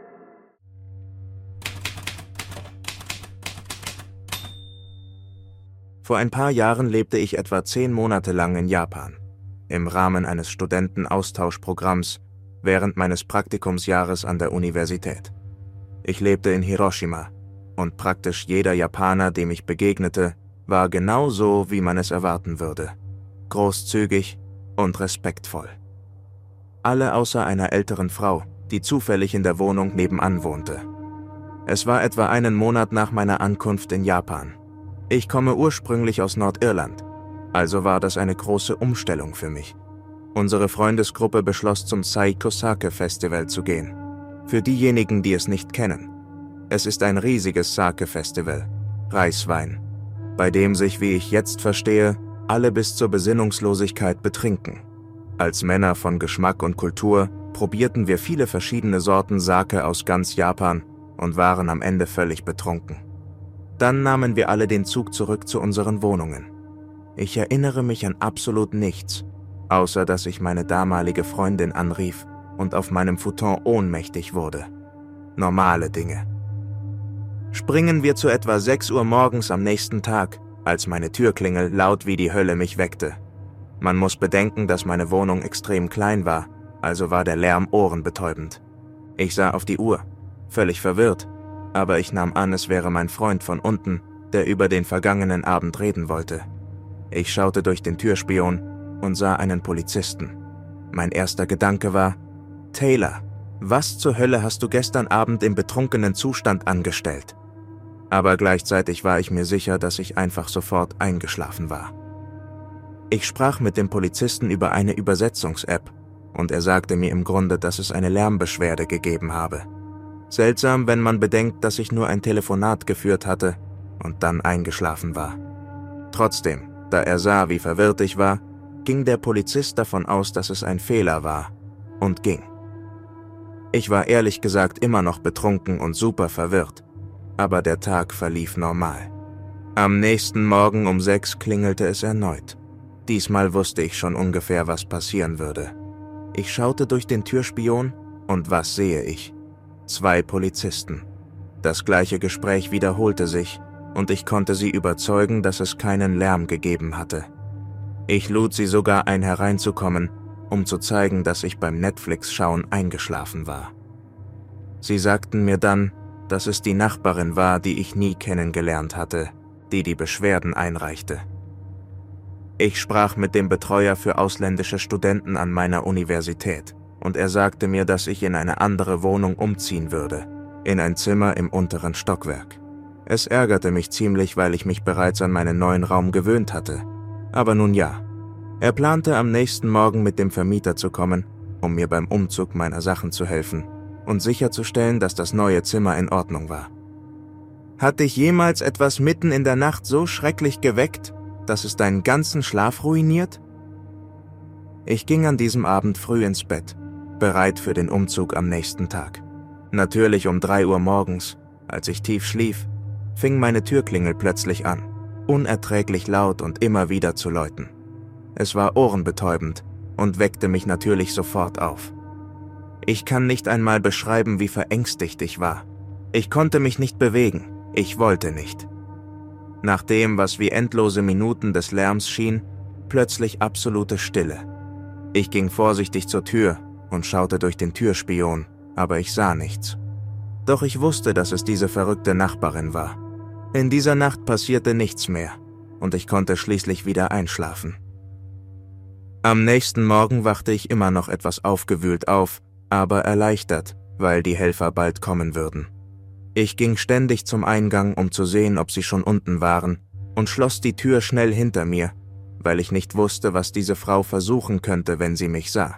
Vor ein paar Jahren lebte ich etwa zehn Monate lang in Japan, im Rahmen eines Studentenaustauschprogramms während meines Praktikumsjahres an der Universität. Ich lebte in Hiroshima, und praktisch jeder Japaner, dem ich begegnete, war genau so, wie man es erwarten würde. Großzügig und respektvoll. Alle außer einer älteren Frau, die zufällig in der Wohnung nebenan wohnte. Es war etwa einen Monat nach meiner Ankunft in Japan. Ich komme ursprünglich aus Nordirland, also war das eine große Umstellung für mich. Unsere Freundesgruppe beschloss, zum Saiko Sake Festival zu gehen. Für diejenigen, die es nicht kennen. Es ist ein riesiges Sake-Festival, Reiswein, bei dem sich, wie ich jetzt verstehe, alle bis zur Besinnungslosigkeit betrinken. Als Männer von Geschmack und Kultur probierten wir viele verschiedene Sorten Sake aus ganz Japan und waren am Ende völlig betrunken. Dann nahmen wir alle den Zug zurück zu unseren Wohnungen. Ich erinnere mich an absolut nichts, außer dass ich meine damalige Freundin anrief und auf meinem Futon ohnmächtig wurde. normale Dinge. Springen wir zu etwa sechs Uhr morgens am nächsten Tag, als meine Türklingel laut wie die Hölle mich weckte. Man muss bedenken, dass meine Wohnung extrem klein war, also war der Lärm ohrenbetäubend. Ich sah auf die Uhr, völlig verwirrt, aber ich nahm an, es wäre mein Freund von unten, der über den vergangenen Abend reden wollte. Ich schaute durch den Türspion und sah einen Polizisten. Mein erster Gedanke war: Taylor, was zur Hölle hast du gestern Abend im betrunkenen Zustand angestellt? Aber gleichzeitig war ich mir sicher, dass ich einfach sofort eingeschlafen war. Ich sprach mit dem Polizisten über eine Übersetzungs-App und er sagte mir im Grunde, dass es eine Lärmbeschwerde gegeben habe. Seltsam, wenn man bedenkt, dass ich nur ein Telefonat geführt hatte und dann eingeschlafen war. Trotzdem, da er sah, wie verwirrt ich war, ging der Polizist davon aus, dass es ein Fehler war und ging. Ich war ehrlich gesagt immer noch betrunken und super verwirrt, aber der Tag verlief normal. Am nächsten Morgen um sechs klingelte es erneut. Diesmal wusste ich schon ungefähr, was passieren würde. Ich schaute durch den Türspion und was sehe ich? Zwei Polizisten. Das gleiche Gespräch wiederholte sich und ich konnte sie überzeugen, dass es keinen Lärm gegeben hatte. Ich lud sie sogar ein, hereinzukommen, um zu zeigen, dass ich beim Netflix-Schauen eingeschlafen war. Sie sagten mir dann, dass es die Nachbarin war, die ich nie kennengelernt hatte, die die Beschwerden einreichte. Ich sprach mit dem Betreuer für ausländische Studenten an meiner Universität und er sagte mir, dass ich in eine andere Wohnung umziehen würde, in ein Zimmer im unteren Stockwerk. Es ärgerte mich ziemlich, weil ich mich bereits an meinen neuen Raum gewöhnt hatte. Aber nun ja, er plante am nächsten Morgen mit dem Vermieter zu kommen, um mir beim Umzug meiner Sachen zu helfen und sicherzustellen, dass das neue Zimmer in Ordnung war. Hat dich jemals etwas mitten in der Nacht so schrecklich geweckt, dass es deinen ganzen Schlaf ruiniert? Ich ging an diesem Abend früh ins Bett, bereit für den Umzug am nächsten Tag. Natürlich um drei Uhr morgens, als ich tief schlief, fing meine Türklingel plötzlich an, unerträglich laut und immer wieder zu läuten. Es war ohrenbetäubend und weckte mich natürlich sofort auf. Ich kann nicht einmal beschreiben, wie verängstigt ich war. Ich konnte mich nicht bewegen, ich wollte nicht. Nach dem, was wie endlose Minuten des Lärms schien, plötzlich absolute Stille. Ich ging vorsichtig zur Tür und schaute durch den Türspion, aber ich sah nichts. Doch ich wusste, dass es diese verrückte Nachbarin war. In dieser Nacht passierte nichts mehr und ich konnte schließlich wieder einschlafen. Am nächsten Morgen wachte ich immer noch etwas aufgewühlt auf, aber erleichtert, weil die Helfer bald kommen würden. Ich ging ständig zum Eingang, um zu sehen, ob sie schon unten waren, und schloss die Tür schnell hinter mir, weil ich nicht wusste, was diese Frau versuchen könnte, wenn sie mich sah.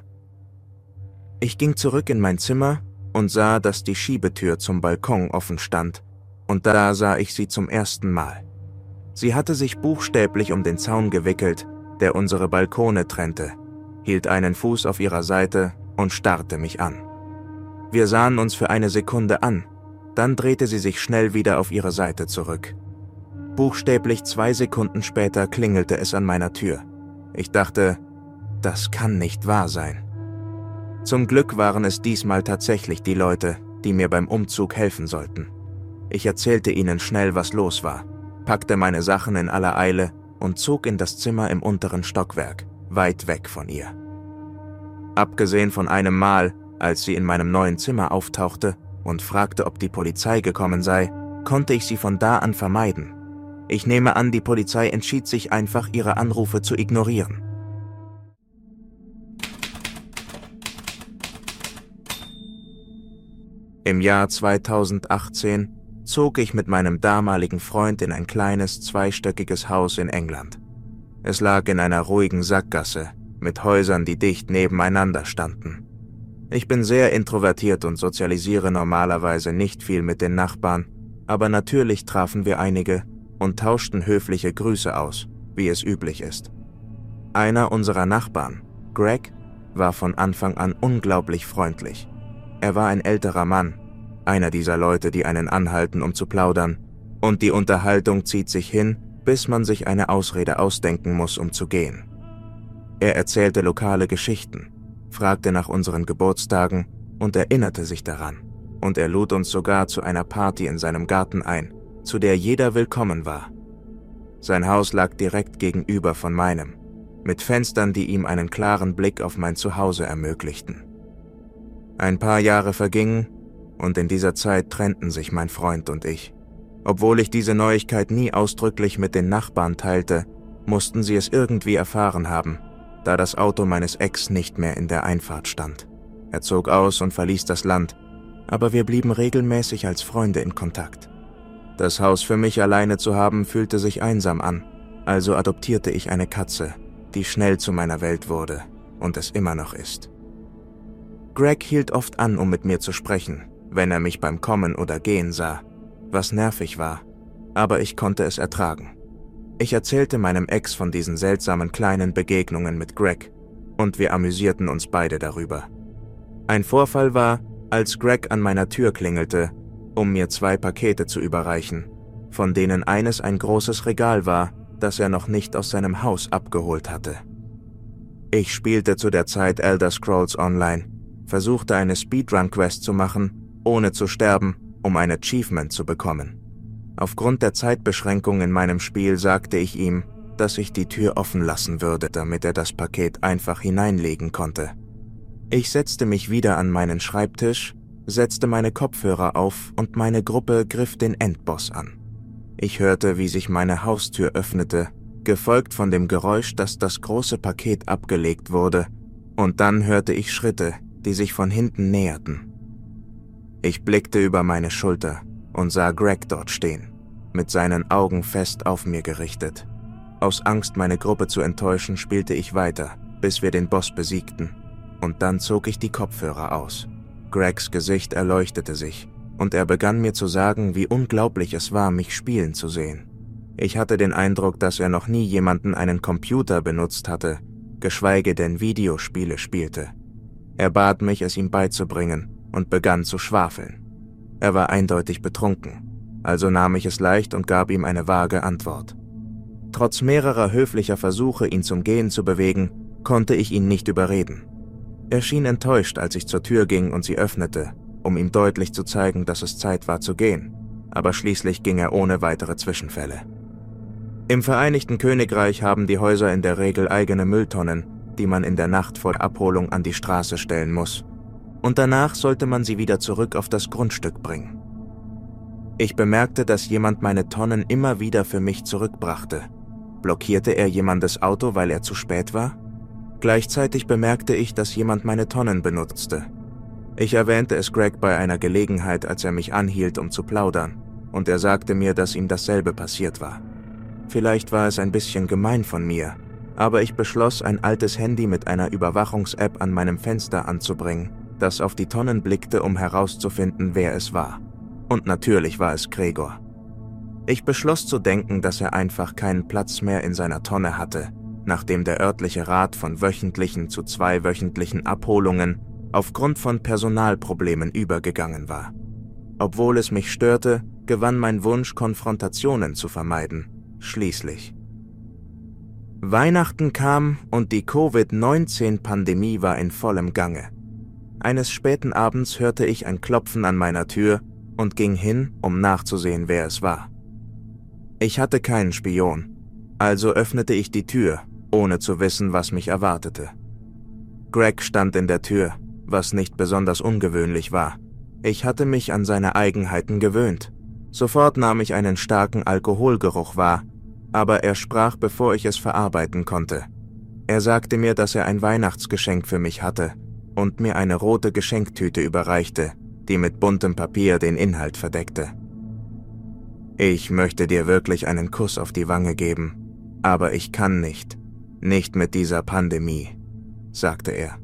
Ich ging zurück in mein Zimmer und sah, dass die Schiebetür zum Balkon offen stand, und da sah ich sie zum ersten Mal. Sie hatte sich buchstäblich um den Zaun gewickelt, der unsere Balkone trennte, hielt einen Fuß auf ihrer Seite und starrte mich an. Wir sahen uns für eine Sekunde an, dann drehte sie sich schnell wieder auf ihre Seite zurück. Buchstäblich zwei Sekunden später klingelte es an meiner Tür. Ich dachte, das kann nicht wahr sein. Zum Glück waren es diesmal tatsächlich die Leute, die mir beim Umzug helfen sollten. Ich erzählte ihnen schnell, was los war, packte meine Sachen in aller Eile und zog in das Zimmer im unteren Stockwerk, weit weg von ihr. Abgesehen von einem Mal, als sie in meinem neuen Zimmer auftauchte und fragte, ob die Polizei gekommen sei, konnte ich sie von da an vermeiden. Ich nehme an, die Polizei entschied sich einfach, ihre Anrufe zu ignorieren. Im Jahr zweitausendachtzehn zog ich mit meinem damaligen Freund in ein kleines, zweistöckiges Haus in England. Es lag in einer ruhigen Sackgasse, mit Häusern, die dicht nebeneinander standen. Ich bin sehr introvertiert und sozialisiere normalerweise nicht viel mit den Nachbarn, aber natürlich trafen wir einige und tauschten höfliche Grüße aus, wie es üblich ist. Einer unserer Nachbarn, Greg, war von Anfang an unglaublich freundlich. Er war ein älterer Mann, einer dieser Leute, die einen anhalten, um zu plaudern, und die Unterhaltung zieht sich hin, bis man sich eine Ausrede ausdenken muss, um zu gehen. Er erzählte lokale Geschichten, fragte nach unseren Geburtstagen und erinnerte sich daran. und er lud uns sogar zu einer Party in seinem Garten ein, zu der jeder willkommen war. Sein Haus lag direkt gegenüber von meinem, mit Fenstern, die ihm einen klaren Blick auf mein Zuhause ermöglichten. Ein paar Jahre vergingen und in dieser Zeit trennten sich mein Freund und ich. Obwohl ich diese Neuigkeit nie ausdrücklich mit den Nachbarn teilte, mussten sie es irgendwie erfahren haben, da das Auto meines Ex nicht mehr in der Einfahrt stand. Er zog aus und verließ das Land, aber wir blieben regelmäßig als Freunde in Kontakt. Das Haus für mich alleine zu haben, fühlte sich einsam an, also adoptierte ich eine Katze, die schnell zu meiner Welt wurde und es immer noch ist. Greg hielt oft an, um mit mir zu sprechen, wenn er mich beim Kommen oder Gehen sah, was nervig war, aber ich konnte es ertragen. Ich erzählte meinem Ex von diesen seltsamen kleinen Begegnungen mit Greg und wir amüsierten uns beide darüber. Ein Vorfall war, als Greg an meiner Tür klingelte, um mir zwei Pakete zu überreichen, von denen eines ein großes Regal war, das er noch nicht aus seinem Haus abgeholt hatte. Ich spielte zu der Zeit Elder Scrolls Online, versuchte eine Speedrun-Quest zu machen, ohne zu sterben, um ein Achievement zu bekommen. Aufgrund der Zeitbeschränkung in meinem Spiel sagte ich ihm, dass ich die Tür offen lassen würde, damit er das Paket einfach hineinlegen konnte. Ich setzte mich wieder an meinen Schreibtisch, setzte meine Kopfhörer auf und meine Gruppe griff den Endboss an. Ich hörte, wie sich meine Haustür öffnete, gefolgt von dem Geräusch, dass das große Paket abgelegt wurde, und dann hörte ich Schritte, die sich von hinten näherten. Ich blickte über meine Schulter und sah Greg dort stehen, mit seinen Augen fest auf mir gerichtet. Aus Angst, meine Gruppe zu enttäuschen, spielte ich weiter, bis wir den Boss besiegten, und dann zog ich die Kopfhörer aus. Gregs Gesicht erleuchtete sich, und er begann mir zu sagen, wie unglaublich es war, mich spielen zu sehen. Ich hatte den Eindruck, dass er noch nie jemanden einen Computer benutzt hatte, geschweige denn Videospiele spielte. Er bat mich, es ihm beizubringen, und begann zu schwafeln. Er war eindeutig betrunken, also nahm ich es leicht und gab ihm eine vage Antwort. Trotz mehrerer höflicher Versuche, ihn zum Gehen zu bewegen, konnte ich ihn nicht überreden. Er schien enttäuscht, als ich zur Tür ging und sie öffnete, um ihm deutlich zu zeigen, dass es Zeit war zu gehen, aber schließlich ging er ohne weitere Zwischenfälle. Im Vereinigten Königreich haben die Häuser in der Regel eigene Mülltonnen, die man in der Nacht vor der Abholung an die Straße stellen muss, und danach sollte man sie wieder zurück auf das Grundstück bringen. Ich bemerkte, dass jemand meine Tonnen immer wieder für mich zurückbrachte. Blockierte er jemandes Auto, weil er zu spät war? Gleichzeitig bemerkte ich, dass jemand meine Tonnen benutzte. Ich erwähnte es Greg bei einer Gelegenheit, als er mich anhielt, um zu plaudern, und er sagte mir, dass ihm dasselbe passiert war. Vielleicht war es ein bisschen gemein von mir, aber ich beschloss, ein altes Handy mit einer Überwachungs-App an meinem Fenster anzubringen, das auf die Tonnen blickte, um herauszufinden, wer es war. Und natürlich war es Gregor. Ich beschloss zu denken, dass er einfach keinen Platz mehr in seiner Tonne hatte, nachdem der örtliche Rat von wöchentlichen zu zweiwöchentlichen Abholungen aufgrund von Personalproblemen übergegangen war. Obwohl es mich störte, gewann mein Wunsch, Konfrontationen zu vermeiden, schließlich. Weihnachten kam und die Covid neunzehn Pandemie war in vollem Gange. Eines späten Abends hörte ich ein Klopfen an meiner Tür und ging hin, um nachzusehen, wer es war. Ich hatte keinen Spion, also öffnete ich die Tür, ohne zu wissen, was mich erwartete. Greg stand in der Tür, was nicht besonders ungewöhnlich war. Ich hatte mich an seine Eigenheiten gewöhnt. Sofort nahm ich einen starken Alkoholgeruch wahr, aber er sprach, bevor ich es verarbeiten konnte. Er sagte mir, dass er ein Weihnachtsgeschenk für mich hatte und mir eine rote Geschenktüte überreichte, die mit buntem Papier den Inhalt verdeckte. Ich möchte dir wirklich einen Kuss auf die Wange geben, aber ich kann nicht, nicht mit dieser Pandemie, sagte er.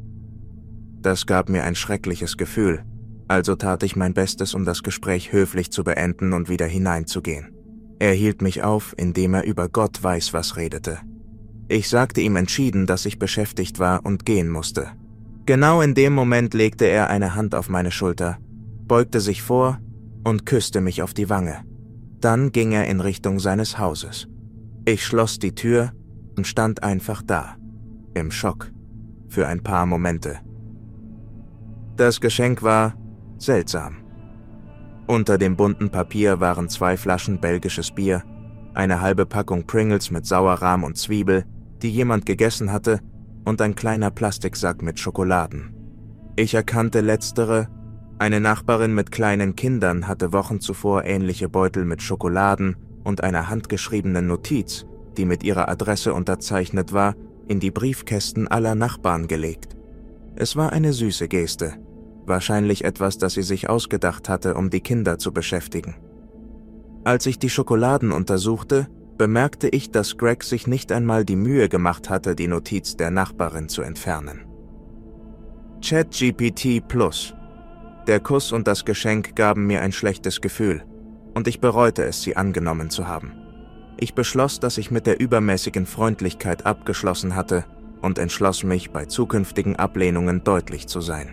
Das gab mir ein schreckliches Gefühl, also tat ich mein Bestes, um das Gespräch höflich zu beenden und wieder hineinzugehen. Er hielt mich auf, indem er über Gott weiß was redete. Ich sagte ihm entschieden, dass ich beschäftigt war und gehen musste. Genau in dem Moment legte er eine Hand auf meine Schulter, beugte sich vor und küsste mich auf die Wange. Dann ging er in Richtung seines Hauses. Ich schloss die Tür und stand einfach da, im Schock, für ein paar Momente. Das Geschenk war, Seltsam. Unter dem bunten Papier waren zwei Flaschen belgisches Bier, eine halbe Packung Pringles mit Sauerrahm und Zwiebel, die jemand gegessen hatte, und ein kleiner Plastiksack mit Schokoladen. Ich erkannte letztere. Eine Nachbarin mit kleinen Kindern hatte Wochen zuvor ähnliche Beutel mit Schokoladen und einer handgeschriebenen Notiz, die mit ihrer Adresse unterzeichnet war, in die Briefkästen aller Nachbarn gelegt. Es war eine süße Geste, wahrscheinlich etwas, das sie sich ausgedacht hatte, um die Kinder zu beschäftigen. Als ich die Schokoladen untersuchte, bemerkte ich, dass Greg sich nicht einmal die Mühe gemacht hatte, die Notiz der Nachbarin zu entfernen. ChatGPT Plus. Der Kuss und das Geschenk gaben mir ein schlechtes Gefühl, und ich bereute es, sie angenommen zu haben. Ich beschloss, dass ich mit der übermäßigen Freundlichkeit abgeschlossen hatte und entschloss mich, bei zukünftigen Ablehnungen deutlich zu sein.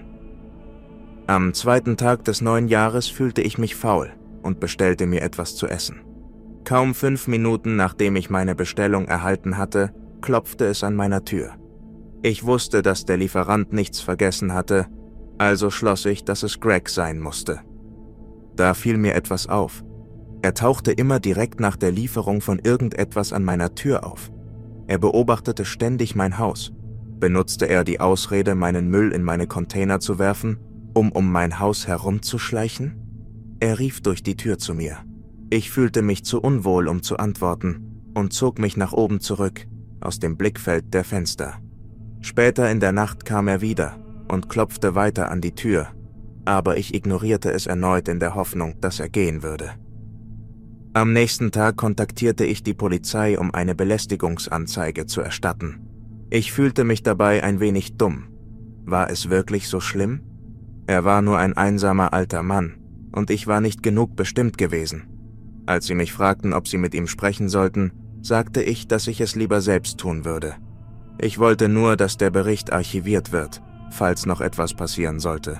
Am zweiten Tag des neuen Jahres fühlte ich mich faul und bestellte mir etwas zu essen. Kaum fünf Minuten nachdem ich meine Bestellung erhalten hatte, klopfte es an meiner Tür. Ich wusste, dass der Lieferant nichts vergessen hatte, also schloss ich, dass es Greg sein musste. Da fiel mir etwas auf. Er tauchte immer direkt nach der Lieferung von irgendetwas an meiner Tür auf. Er beobachtete ständig mein Haus. Benutzte er die Ausrede, meinen Müll in meine Container zu werfen, um um mein Haus herumzuschleichen? Er rief durch die Tür zu mir. Ich fühlte mich zu unwohl, um zu antworten, und zog mich nach oben zurück, aus dem Blickfeld der Fenster. Später in der Nacht kam er wieder und klopfte weiter an die Tür, aber ich ignorierte es erneut in der Hoffnung, dass er gehen würde. Am nächsten Tag kontaktierte ich die Polizei, um eine Belästigungsanzeige zu erstatten. Ich fühlte mich dabei ein wenig dumm. War es wirklich so schlimm? Er war nur ein einsamer alter Mann, und ich war nicht genug bestimmt gewesen. Als sie mich fragten, ob sie mit ihm sprechen sollten, sagte ich, dass ich es lieber selbst tun würde. Ich wollte nur, dass der Bericht archiviert wird, falls noch etwas passieren sollte.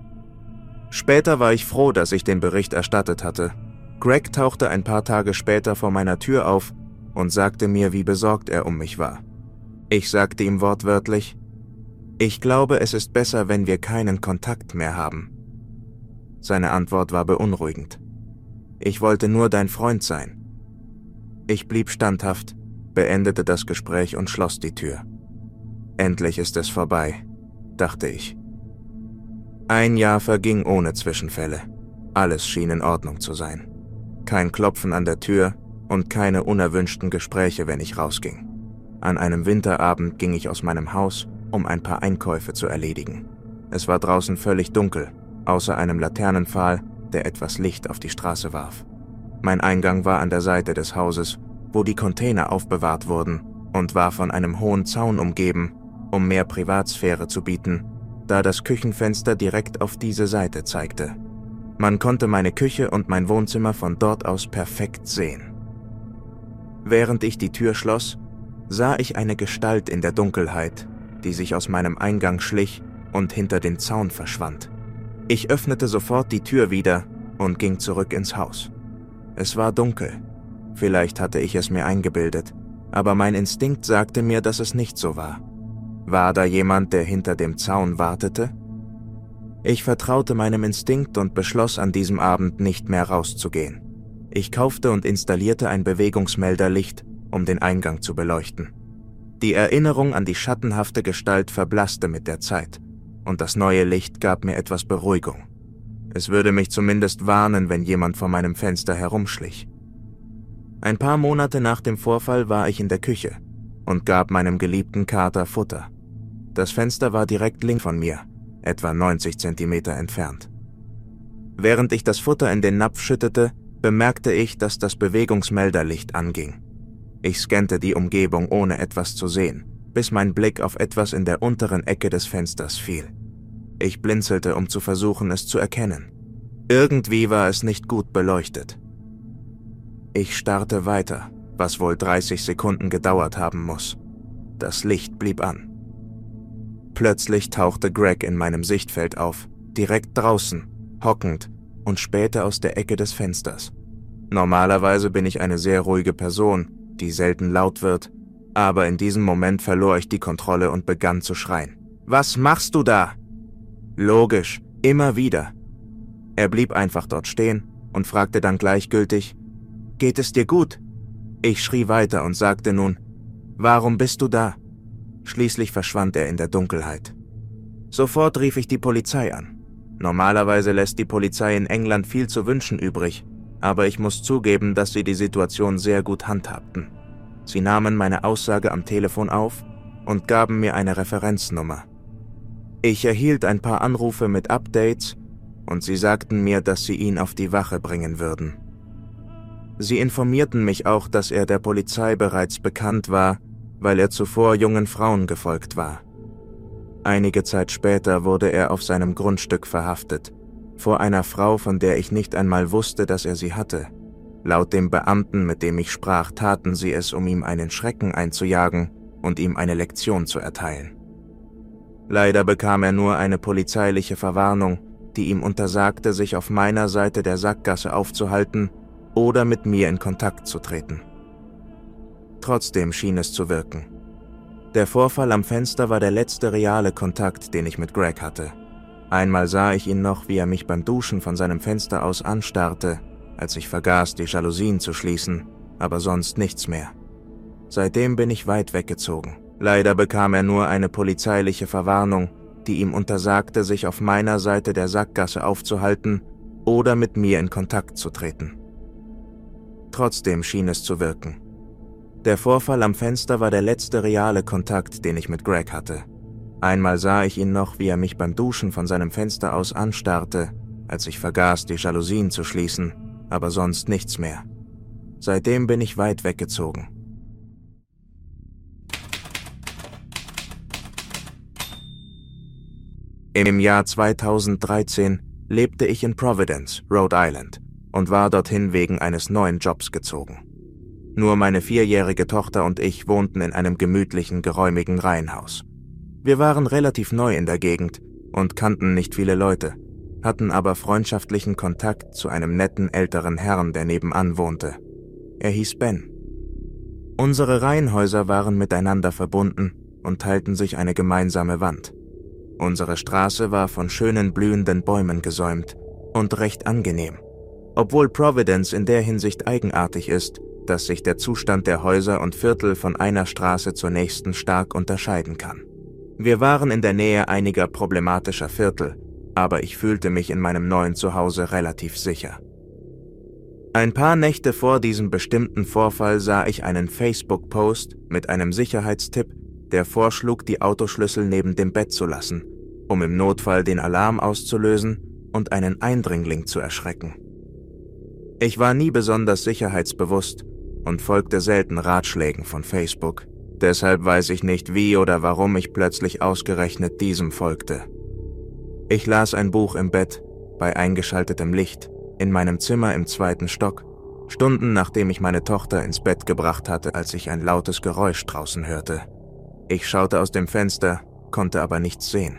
Später war ich froh, dass ich den Bericht erstattet hatte. Greg tauchte ein paar Tage später vor meiner Tür auf und sagte mir, wie besorgt er um mich war. Ich sagte ihm wortwörtlich: „Ich glaube, es ist besser, wenn wir keinen Kontakt mehr haben." Seine Antwort war beunruhigend. „Ich wollte nur dein Freund sein." Ich blieb standhaft, beendete das Gespräch und schloss die Tür. Endlich ist es vorbei, dachte ich. Ein Jahr verging ohne Zwischenfälle. Alles schien in Ordnung zu sein. Kein Klopfen an der Tür und keine unerwünschten Gespräche, wenn ich rausging. An einem Winterabend ging ich aus meinem Haus, um ein paar Einkäufe zu erledigen. Es war draußen völlig dunkel, außer einem Laternenpfahl, der etwas Licht auf die Straße warf. Mein Eingang war an der Seite des Hauses, wo die Container aufbewahrt wurden, und war von einem hohen Zaun umgeben, um mehr Privatsphäre zu bieten, da das Küchenfenster direkt auf diese Seite zeigte. Man konnte meine Küche und mein Wohnzimmer von dort aus perfekt sehen. Während ich die Tür schloss, sah ich eine Gestalt in der Dunkelheit, die sich aus meinem Eingang schlich und hinter den Zaun verschwand. Ich öffnete sofort die Tür wieder und ging zurück ins Haus. Es war dunkel. Vielleicht hatte ich es mir eingebildet, aber mein Instinkt sagte mir, dass es nicht so war. War da jemand, der hinter dem Zaun wartete? Ich vertraute meinem Instinkt und beschloss, an diesem Abend nicht mehr rauszugehen. Ich kaufte und installierte ein Bewegungsmelderlicht, um den Eingang zu beleuchten. Die Erinnerung an die schattenhafte Gestalt verblasste mit der Zeit, und das neue Licht gab mir etwas Beruhigung. Es würde mich zumindest warnen, wenn jemand vor meinem Fenster herumschlich. Ein paar Monate nach dem Vorfall war ich in der Küche und gab meinem geliebten Kater Futter. Das Fenster war direkt links von mir, etwa neunzig Zentimeter entfernt. Während ich das Futter in den Napf schüttete, bemerkte ich, dass das Bewegungsmelderlicht anging. Ich scannte die Umgebung, ohne etwas zu sehen, bis mein Blick auf etwas in der unteren Ecke des Fensters fiel. Ich blinzelte, um zu versuchen, es zu erkennen. Irgendwie war es nicht gut beleuchtet. Ich starrte weiter, was wohl dreißig Sekunden gedauert haben muss. Das Licht blieb an. Plötzlich tauchte Greg in meinem Sichtfeld auf, direkt draußen, hockend und spähte aus der Ecke des Fensters. Normalerweise bin ich eine sehr ruhige Person, die selten laut wird, aber in diesem Moment verlor ich die Kontrolle und begann zu schreien. „Was machst du da?" Logisch, immer wieder. Er blieb einfach dort stehen und fragte dann gleichgültig: »Geht es dir gut?« Ich schrie weiter und sagte nun: »Warum bist du da?« Schließlich verschwand er in der Dunkelheit. Sofort rief ich die Polizei an. Normalerweise lässt die Polizei in England viel zu wünschen übrig, aber ich muss zugeben, dass sie die Situation sehr gut handhabten. Sie nahmen meine Aussage am Telefon auf und gaben mir eine Referenznummer. Ich erhielt ein paar Anrufe mit Updates und sie sagten mir, dass sie ihn auf die Wache bringen würden. Sie informierten mich auch, dass er der Polizei bereits bekannt war, weil er zuvor jungen Frauen gefolgt war. Einige Zeit später wurde er auf seinem Grundstück verhaftet, vor einer Frau, von der ich nicht einmal wusste, dass er sie hatte. Laut dem Beamten, mit dem ich sprach, taten sie es, um ihm einen Schrecken einzujagen und ihm eine Lektion zu erteilen. Leider bekam er nur eine polizeiliche Verwarnung, die ihm untersagte, sich auf meiner Seite der Sackgasse aufzuhalten oder mit mir in Kontakt zu treten. Trotzdem schien es zu wirken. Der Vorfall am Fenster war der letzte reale Kontakt, den ich mit Greg hatte. Einmal sah ich ihn noch, wie er mich beim Duschen von seinem Fenster aus anstarrte, als ich vergaß, die Jalousien zu schließen, aber sonst nichts mehr. Seitdem bin ich weit weggezogen. Leider bekam er nur eine polizeiliche Verwarnung, die ihm untersagte, sich auf meiner Seite der Sackgasse aufzuhalten oder mit mir in Kontakt zu treten. Trotzdem schien es zu wirken. Der Vorfall am Fenster war der letzte reale Kontakt, den ich mit Greg hatte. Einmal sah ich ihn noch, wie er mich beim Duschen von seinem Fenster aus anstarrte, als ich vergaß, die Jalousien zu schließen, aber sonst nichts mehr. Seitdem bin ich weit weggezogen. Im Jahr zweitausenddreizehn lebte ich in Providence, Rhode Island, und war dorthin wegen eines neuen Jobs gezogen. Nur meine vierjährige Tochter und ich wohnten in einem gemütlichen, geräumigen Reihenhaus. Wir waren relativ neu in der Gegend und kannten nicht viele Leute, hatten aber freundschaftlichen Kontakt zu einem netten älteren Herrn, der nebenan wohnte. Er hieß Ben. Unsere Reihenhäuser waren miteinander verbunden und teilten sich eine gemeinsame Wand. Unsere Straße war von schönen blühenden Bäumen gesäumt und recht angenehm, obwohl Providence in der Hinsicht eigenartig ist, dass sich der Zustand der Häuser und Viertel von einer Straße zur nächsten stark unterscheiden kann. Wir waren in der Nähe einiger problematischer Viertel, aber ich fühlte mich in meinem neuen Zuhause relativ sicher. Ein paar Nächte vor diesem bestimmten Vorfall sah ich einen Facebook-Post mit einem Sicherheitstipp, der vorschlug, die Autoschlüssel neben dem Bett zu lassen, um im Notfall den Alarm auszulösen und einen Eindringling zu erschrecken. Ich war nie besonders sicherheitsbewusst und folgte selten Ratschlägen von Facebook. Deshalb weiß ich nicht, wie oder warum ich plötzlich ausgerechnet diesem folgte. Ich las ein Buch im Bett, bei eingeschaltetem Licht, in meinem Zimmer im zweiten Stock, Stunden nachdem ich meine Tochter ins Bett gebracht hatte, als ich ein lautes Geräusch draußen hörte. Ich schaute aus dem Fenster, konnte aber nichts sehen.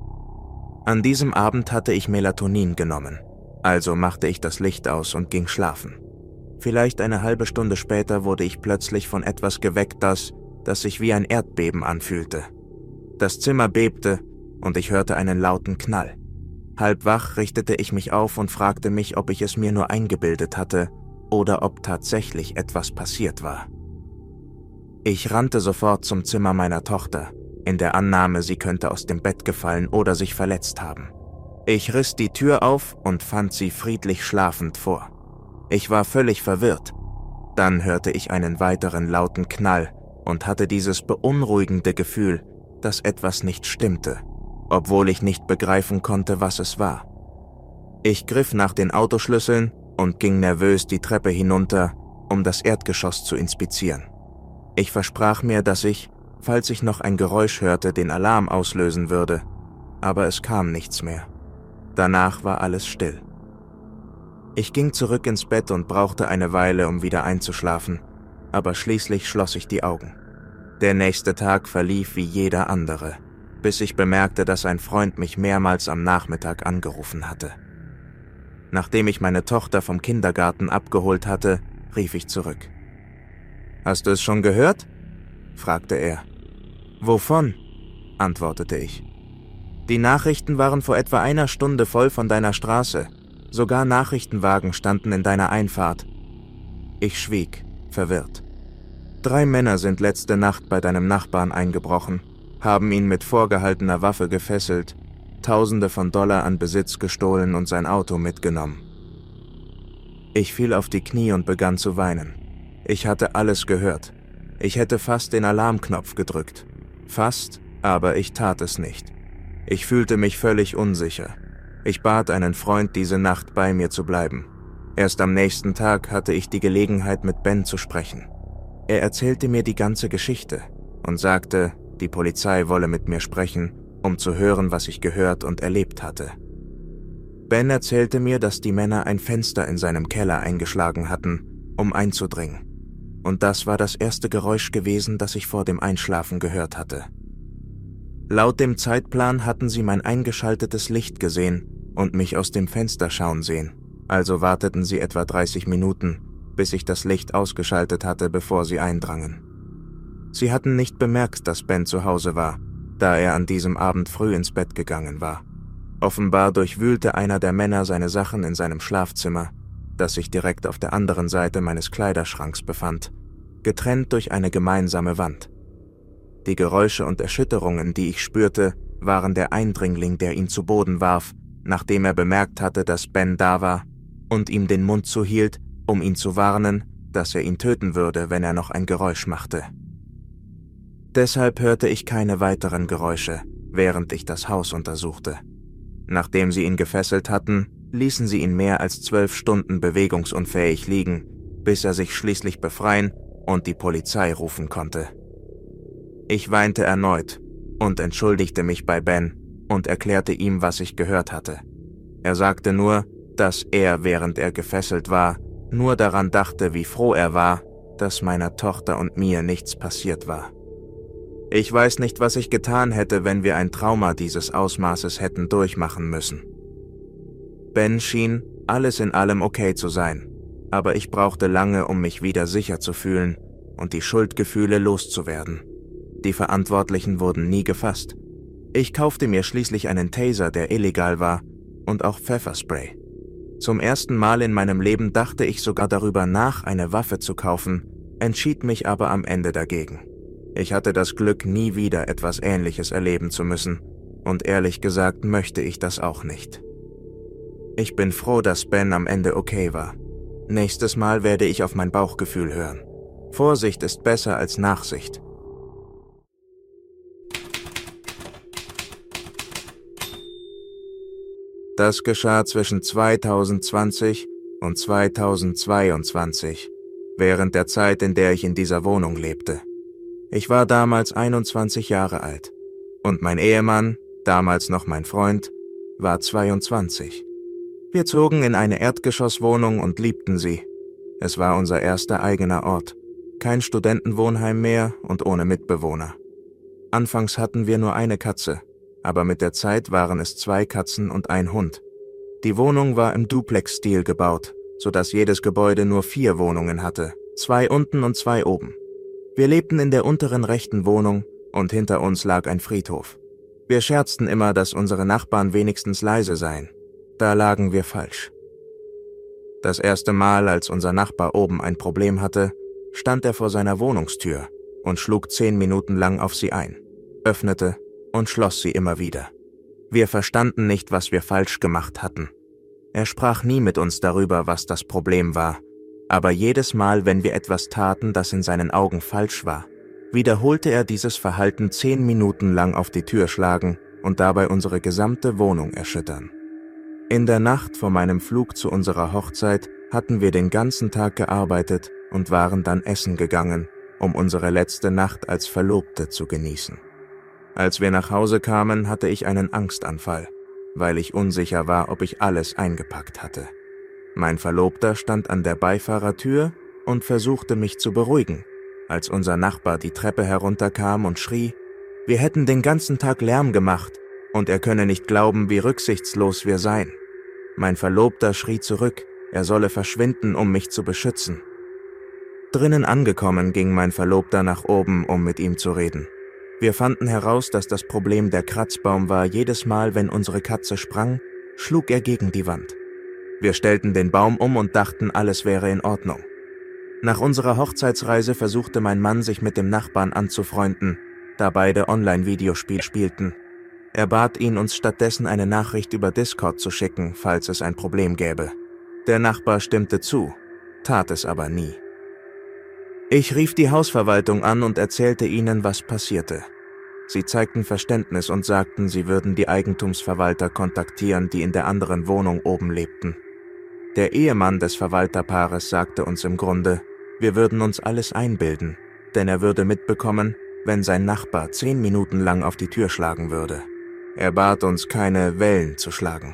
An diesem Abend hatte ich Melatonin genommen, also machte ich das Licht aus und ging schlafen. Vielleicht eine halbe Stunde später wurde ich plötzlich von etwas geweckt, das, das sich wie ein Erdbeben anfühlte. Das Zimmer bebte und ich hörte einen lauten Knall. Halb wach richtete ich mich auf und fragte mich, ob ich es mir nur eingebildet hatte oder ob tatsächlich etwas passiert war. Ich rannte sofort zum Zimmer meiner Tochter, in der Annahme, sie könnte aus dem Bett gefallen oder sich verletzt haben. Ich riss die Tür auf und fand sie friedlich schlafend vor. Ich war völlig verwirrt. Dann hörte ich einen weiteren lauten Knall und hatte dieses beunruhigende Gefühl, dass etwas nicht stimmte, obwohl ich nicht begreifen konnte, was es war. Ich griff nach den Autoschlüsseln und ging nervös die Treppe hinunter, um das Erdgeschoss zu inspizieren. Ich versprach mir, dass ich, falls ich noch ein Geräusch hörte, den Alarm auslösen würde, aber es kam nichts mehr. Danach war alles still. Ich ging zurück ins Bett und brauchte eine Weile, um wieder einzuschlafen, aber schließlich schloss ich die Augen. Der nächste Tag verlief wie jeder andere, bis ich bemerkte, dass ein Freund mich mehrmals am Nachmittag angerufen hatte. Nachdem ich meine Tochter vom Kindergarten abgeholt hatte, rief ich zurück. »Hast du es schon gehört?« fragte er. »Wovon?« antwortete ich. »Die Nachrichten waren vor etwa einer Stunde voll von deiner Straße. Sogar Nachrichtenwagen standen in deiner Einfahrt. Ich schwieg, verwirrt. Drei Männer sind letzte Nacht bei deinem Nachbarn eingebrochen, haben ihn mit vorgehaltener Waffe gefesselt, Tausende von Dollar an Besitz gestohlen und sein Auto mitgenommen. Ich fiel auf die Knie und begann zu weinen. Ich hatte alles gehört. Ich hätte fast den Alarmknopf gedrückt. Fast, aber ich tat es nicht. Ich fühlte mich völlig unsicher. Ich bat einen Freund, diese Nacht bei mir zu bleiben. Erst am nächsten Tag hatte ich die Gelegenheit, mit Ben zu sprechen. Er erzählte mir die ganze Geschichte und sagte, die Polizei wolle mit mir sprechen, um zu hören, was ich gehört und erlebt hatte. Ben erzählte mir, dass die Männer ein Fenster in seinem Keller eingeschlagen hatten, um einzudringen. Und das war das erste Geräusch gewesen, das ich vor dem Einschlafen gehört hatte. Laut dem Zeitplan hatten sie mein eingeschaltetes Licht gesehen und mich aus dem Fenster schauen sehen, also warteten sie etwa dreißig Minuten, bis ich das Licht ausgeschaltet hatte, bevor sie eindrangen. Sie hatten nicht bemerkt, dass Ben zu Hause war, da er an diesem Abend früh ins Bett gegangen war. Offenbar durchwühlte einer der Männer seine Sachen in seinem Schlafzimmer, das sich direkt auf der anderen Seite meines Kleiderschranks befand, getrennt durch eine gemeinsame Wand. Die Geräusche und Erschütterungen, die ich spürte, waren der Eindringling, der ihn zu Boden warf, nachdem er bemerkt hatte, dass Ben da war, und ihm den Mund zuhielt, um ihn zu warnen, dass er ihn töten würde, wenn er noch ein Geräusch machte. Deshalb hörte ich keine weiteren Geräusche, während ich das Haus untersuchte. Nachdem sie ihn gefesselt hatten, ließen sie ihn mehr als zwölf Stunden bewegungsunfähig liegen, bis er sich schließlich befreien und die Polizei rufen konnte. Ich weinte erneut und entschuldigte mich bei Ben und erklärte ihm, was ich gehört hatte. Er sagte nur, dass er, während er gefesselt war, nur daran dachte, wie froh er war, dass meiner Tochter und mir nichts passiert war. Ich weiß nicht, was ich getan hätte, wenn wir ein Trauma dieses Ausmaßes hätten durchmachen müssen. Ben schien, alles in allem okay zu sein, aber ich brauchte lange, um mich wieder sicher zu fühlen und die Schuldgefühle loszuwerden. Die Verantwortlichen wurden nie gefasst. Ich kaufte mir schließlich einen Taser, der illegal war, und auch Pfefferspray. Zum ersten Mal in meinem Leben dachte ich sogar darüber nach, eine Waffe zu kaufen, entschied mich aber am Ende dagegen. Ich hatte das Glück, nie wieder etwas Ähnliches erleben zu müssen, und ehrlich gesagt möchte ich das auch nicht. Ich bin froh, dass Ben am Ende okay war. Nächstes Mal werde ich auf mein Bauchgefühl hören. Vorsicht ist besser als Nachsicht. Das geschah zwischen zweitausendzwanzig und zweitausendzweiundzwanzig, während der Zeit, in der ich in dieser Wohnung lebte. Ich war damals einundzwanzig Jahre alt und mein Ehemann, damals noch mein Freund, war zweiundzwanzig. Wir zogen in eine Erdgeschosswohnung und liebten sie. Es war unser erster eigener Ort, kein Studentenwohnheim mehr und ohne Mitbewohner. Anfangs hatten wir nur eine Katze, aber mit der Zeit waren es zwei Katzen und ein Hund. Die Wohnung war im Duplex-Stil gebaut, sodass jedes Gebäude nur vier Wohnungen hatte, zwei unten und zwei oben. Wir lebten in der unteren rechten Wohnung und hinter uns lag ein Friedhof. Wir scherzten immer, dass unsere Nachbarn wenigstens leise seien. Da lagen wir falsch. Das erste Mal, als unser Nachbar oben ein Problem hatte, stand er vor seiner Wohnungstür und schlug zehn Minuten lang auf sie ein, öffnete und schloss sie immer wieder. Wir verstanden nicht, was wir falsch gemacht hatten. Er sprach nie mit uns darüber, was das Problem war, aber jedes Mal, wenn wir etwas taten, das in seinen Augen falsch war, wiederholte er dieses Verhalten zehn Minuten lang auf die Tür schlagen und dabei unsere gesamte Wohnung erschüttern. In der Nacht vor meinem Flug zu unserer Hochzeit hatten wir den ganzen Tag gearbeitet und waren dann essen gegangen, um unsere letzte Nacht als Verlobte zu genießen. Als wir nach Hause kamen, hatte ich einen Angstanfall, weil ich unsicher war, ob ich alles eingepackt hatte. Mein Verlobter stand an der Beifahrertür und versuchte mich zu beruhigen, als unser Nachbar die Treppe herunterkam und schrie, wir hätten den ganzen Tag Lärm gemacht und er könne nicht glauben, wie rücksichtslos wir seien. Mein Verlobter schrie zurück, er solle verschwinden, um mich zu beschützen. Drinnen angekommen, ging mein Verlobter nach oben, um mit ihm zu reden. Wir fanden heraus, dass das Problem der Kratzbaum war, jedes Mal, wenn unsere Katze sprang, schlug er gegen die Wand. Wir stellten den Baum um und dachten, alles wäre in Ordnung. Nach unserer Hochzeitsreise versuchte mein Mann, sich mit dem Nachbarn anzufreunden, da beide Online-Videospiel spielten. Er bat ihn, uns stattdessen eine Nachricht über Discord zu schicken, falls es ein Problem gäbe. Der Nachbar stimmte zu, tat es aber nie. Ich rief die Hausverwaltung an und erzählte ihnen, was passierte. Sie zeigten Verständnis und sagten, sie würden die Eigentumsverwalter kontaktieren, die in der anderen Wohnung oben lebten. Der Ehemann des Verwalterpaares sagte uns im Grunde, wir würden uns alles einbilden, denn er würde mitbekommen, wenn sein Nachbar zehn Minuten lang auf die Tür schlagen würde. Er bat uns, keine Wellen zu schlagen.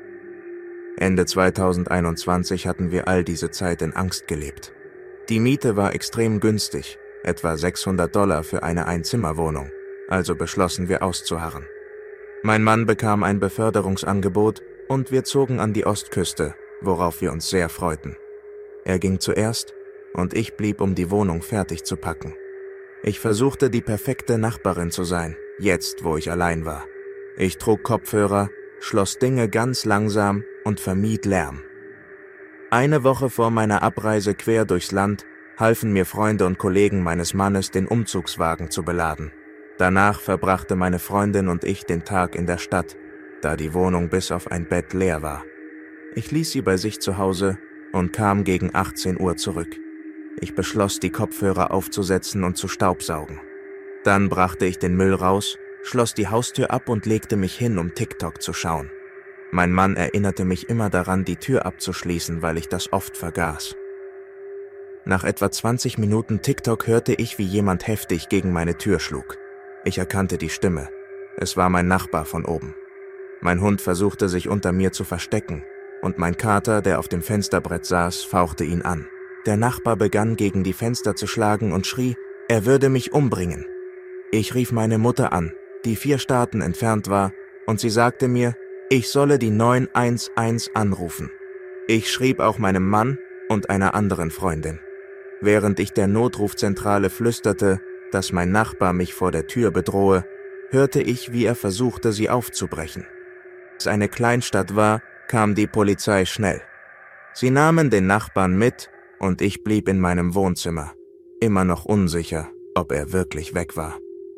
Ende zweitausendeinundzwanzig hatten wir all diese Zeit in Angst gelebt. Die Miete war extrem günstig, etwa sechshundert Dollar für eine Einzimmerwohnung, also beschlossen wir auszuharren. Mein Mann bekam ein Beförderungsangebot und wir zogen an die Ostküste, worauf wir uns sehr freuten. Er ging zuerst und ich blieb, um die Wohnung fertig zu packen. Ich versuchte, die perfekte Nachbarin zu sein, jetzt, wo ich allein war. Ich trug Kopfhörer, schloss Dinge ganz langsam und vermied Lärm. Eine Woche vor meiner Abreise quer durchs Land halfen mir Freunde und Kollegen meines Mannes, den Umzugswagen zu beladen. Danach verbrachte meine Freundin und ich den Tag in der Stadt, da die Wohnung bis auf ein Bett leer war. Ich ließ sie bei sich zu Hause und kam gegen achtzehn Uhr zurück. Ich beschloss, die Kopfhörer aufzusetzen und zu staubsaugen. Dann brachte ich den Müll raus, schloss die Haustür ab und legte mich hin, um TikTok zu schauen. Mein Mann erinnerte mich immer daran, die Tür abzuschließen, weil ich das oft vergaß. Nach etwa zwanzig Minuten TikTok hörte ich, wie jemand heftig gegen meine Tür schlug. Ich erkannte die Stimme. Es war mein Nachbar von oben. Mein Hund versuchte, sich unter mir zu verstecken, und mein Kater, der auf dem Fensterbrett saß, fauchte ihn an. Der Nachbar begann, gegen die Fenster zu schlagen und schrie, er würde mich umbringen. Ich rief meine Mutter an, die vier Staaten entfernt war, und sie sagte mir, ich solle die neun eins eins anrufen. Ich schrieb auch meinem Mann und einer anderen Freundin. Während ich der Notrufzentrale flüsterte, dass mein Nachbar mich vor der Tür bedrohe, hörte ich, wie er versuchte, sie aufzubrechen. Als es eine Kleinstadt war, kam die Polizei schnell. Sie nahmen den Nachbarn mit und ich blieb in meinem Wohnzimmer, immer noch unsicher, ob er wirklich weg war.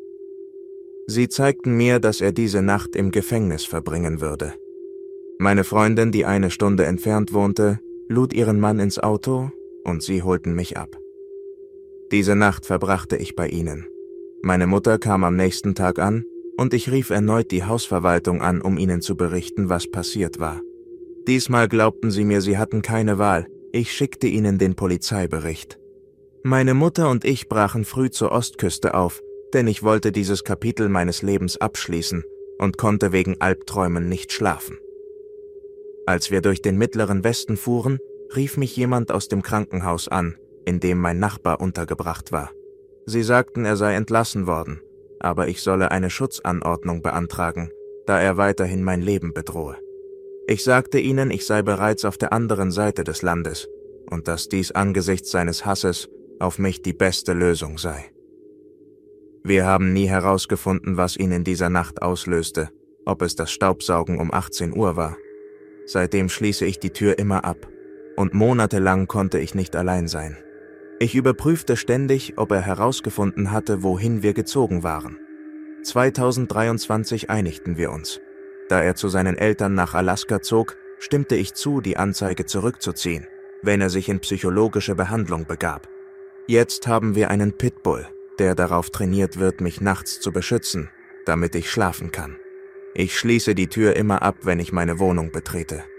Sie zeigten mir, dass er diese Nacht im Gefängnis verbringen würde. Meine Freundin, die eine Stunde entfernt wohnte, lud ihren Mann ins Auto und sie holten mich ab. Diese Nacht verbrachte ich bei ihnen. Meine Mutter kam am nächsten Tag an und ich rief erneut die Hausverwaltung an, um ihnen zu berichten, was passiert war. Diesmal glaubten sie mir, sie hatten keine Wahl. Ich schickte ihnen den Polizeibericht. Meine Mutter und ich brachen früh zur Ostküste auf, denn ich wollte dieses Kapitel meines Lebens abschließen und konnte wegen Albträumen nicht schlafen. Als wir durch den mittleren Westen fuhren, rief mich jemand aus dem Krankenhaus an, in dem mein Nachbar untergebracht war. Sie sagten, er sei entlassen worden, aber ich solle eine Schutzanordnung beantragen, da er weiterhin mein Leben bedrohe. Ich sagte ihnen, ich sei bereits auf der anderen Seite des Landes und dass dies angesichts seines Hasses auf mich die beste Lösung sei. Wir haben nie herausgefunden, was ihn in dieser Nacht auslöste, ob es das Staubsaugen um achtzehn Uhr war. Seitdem schließe ich die Tür immer ab und monatelang konnte ich nicht allein sein. Ich überprüfte ständig, ob er herausgefunden hatte, wohin wir gezogen waren. zweitausenddreiundzwanzig einigten wir uns. Da er zu seinen Eltern nach Alaska zog, stimmte ich zu, die Anzeige zurückzuziehen, wenn er sich in psychologische Behandlung begab. Jetzt haben wir einen Pitbull, der darauf trainiert wird, mich nachts zu beschützen, damit ich schlafen kann. Ich schließe die Tür immer ab, wenn ich meine Wohnung betrete.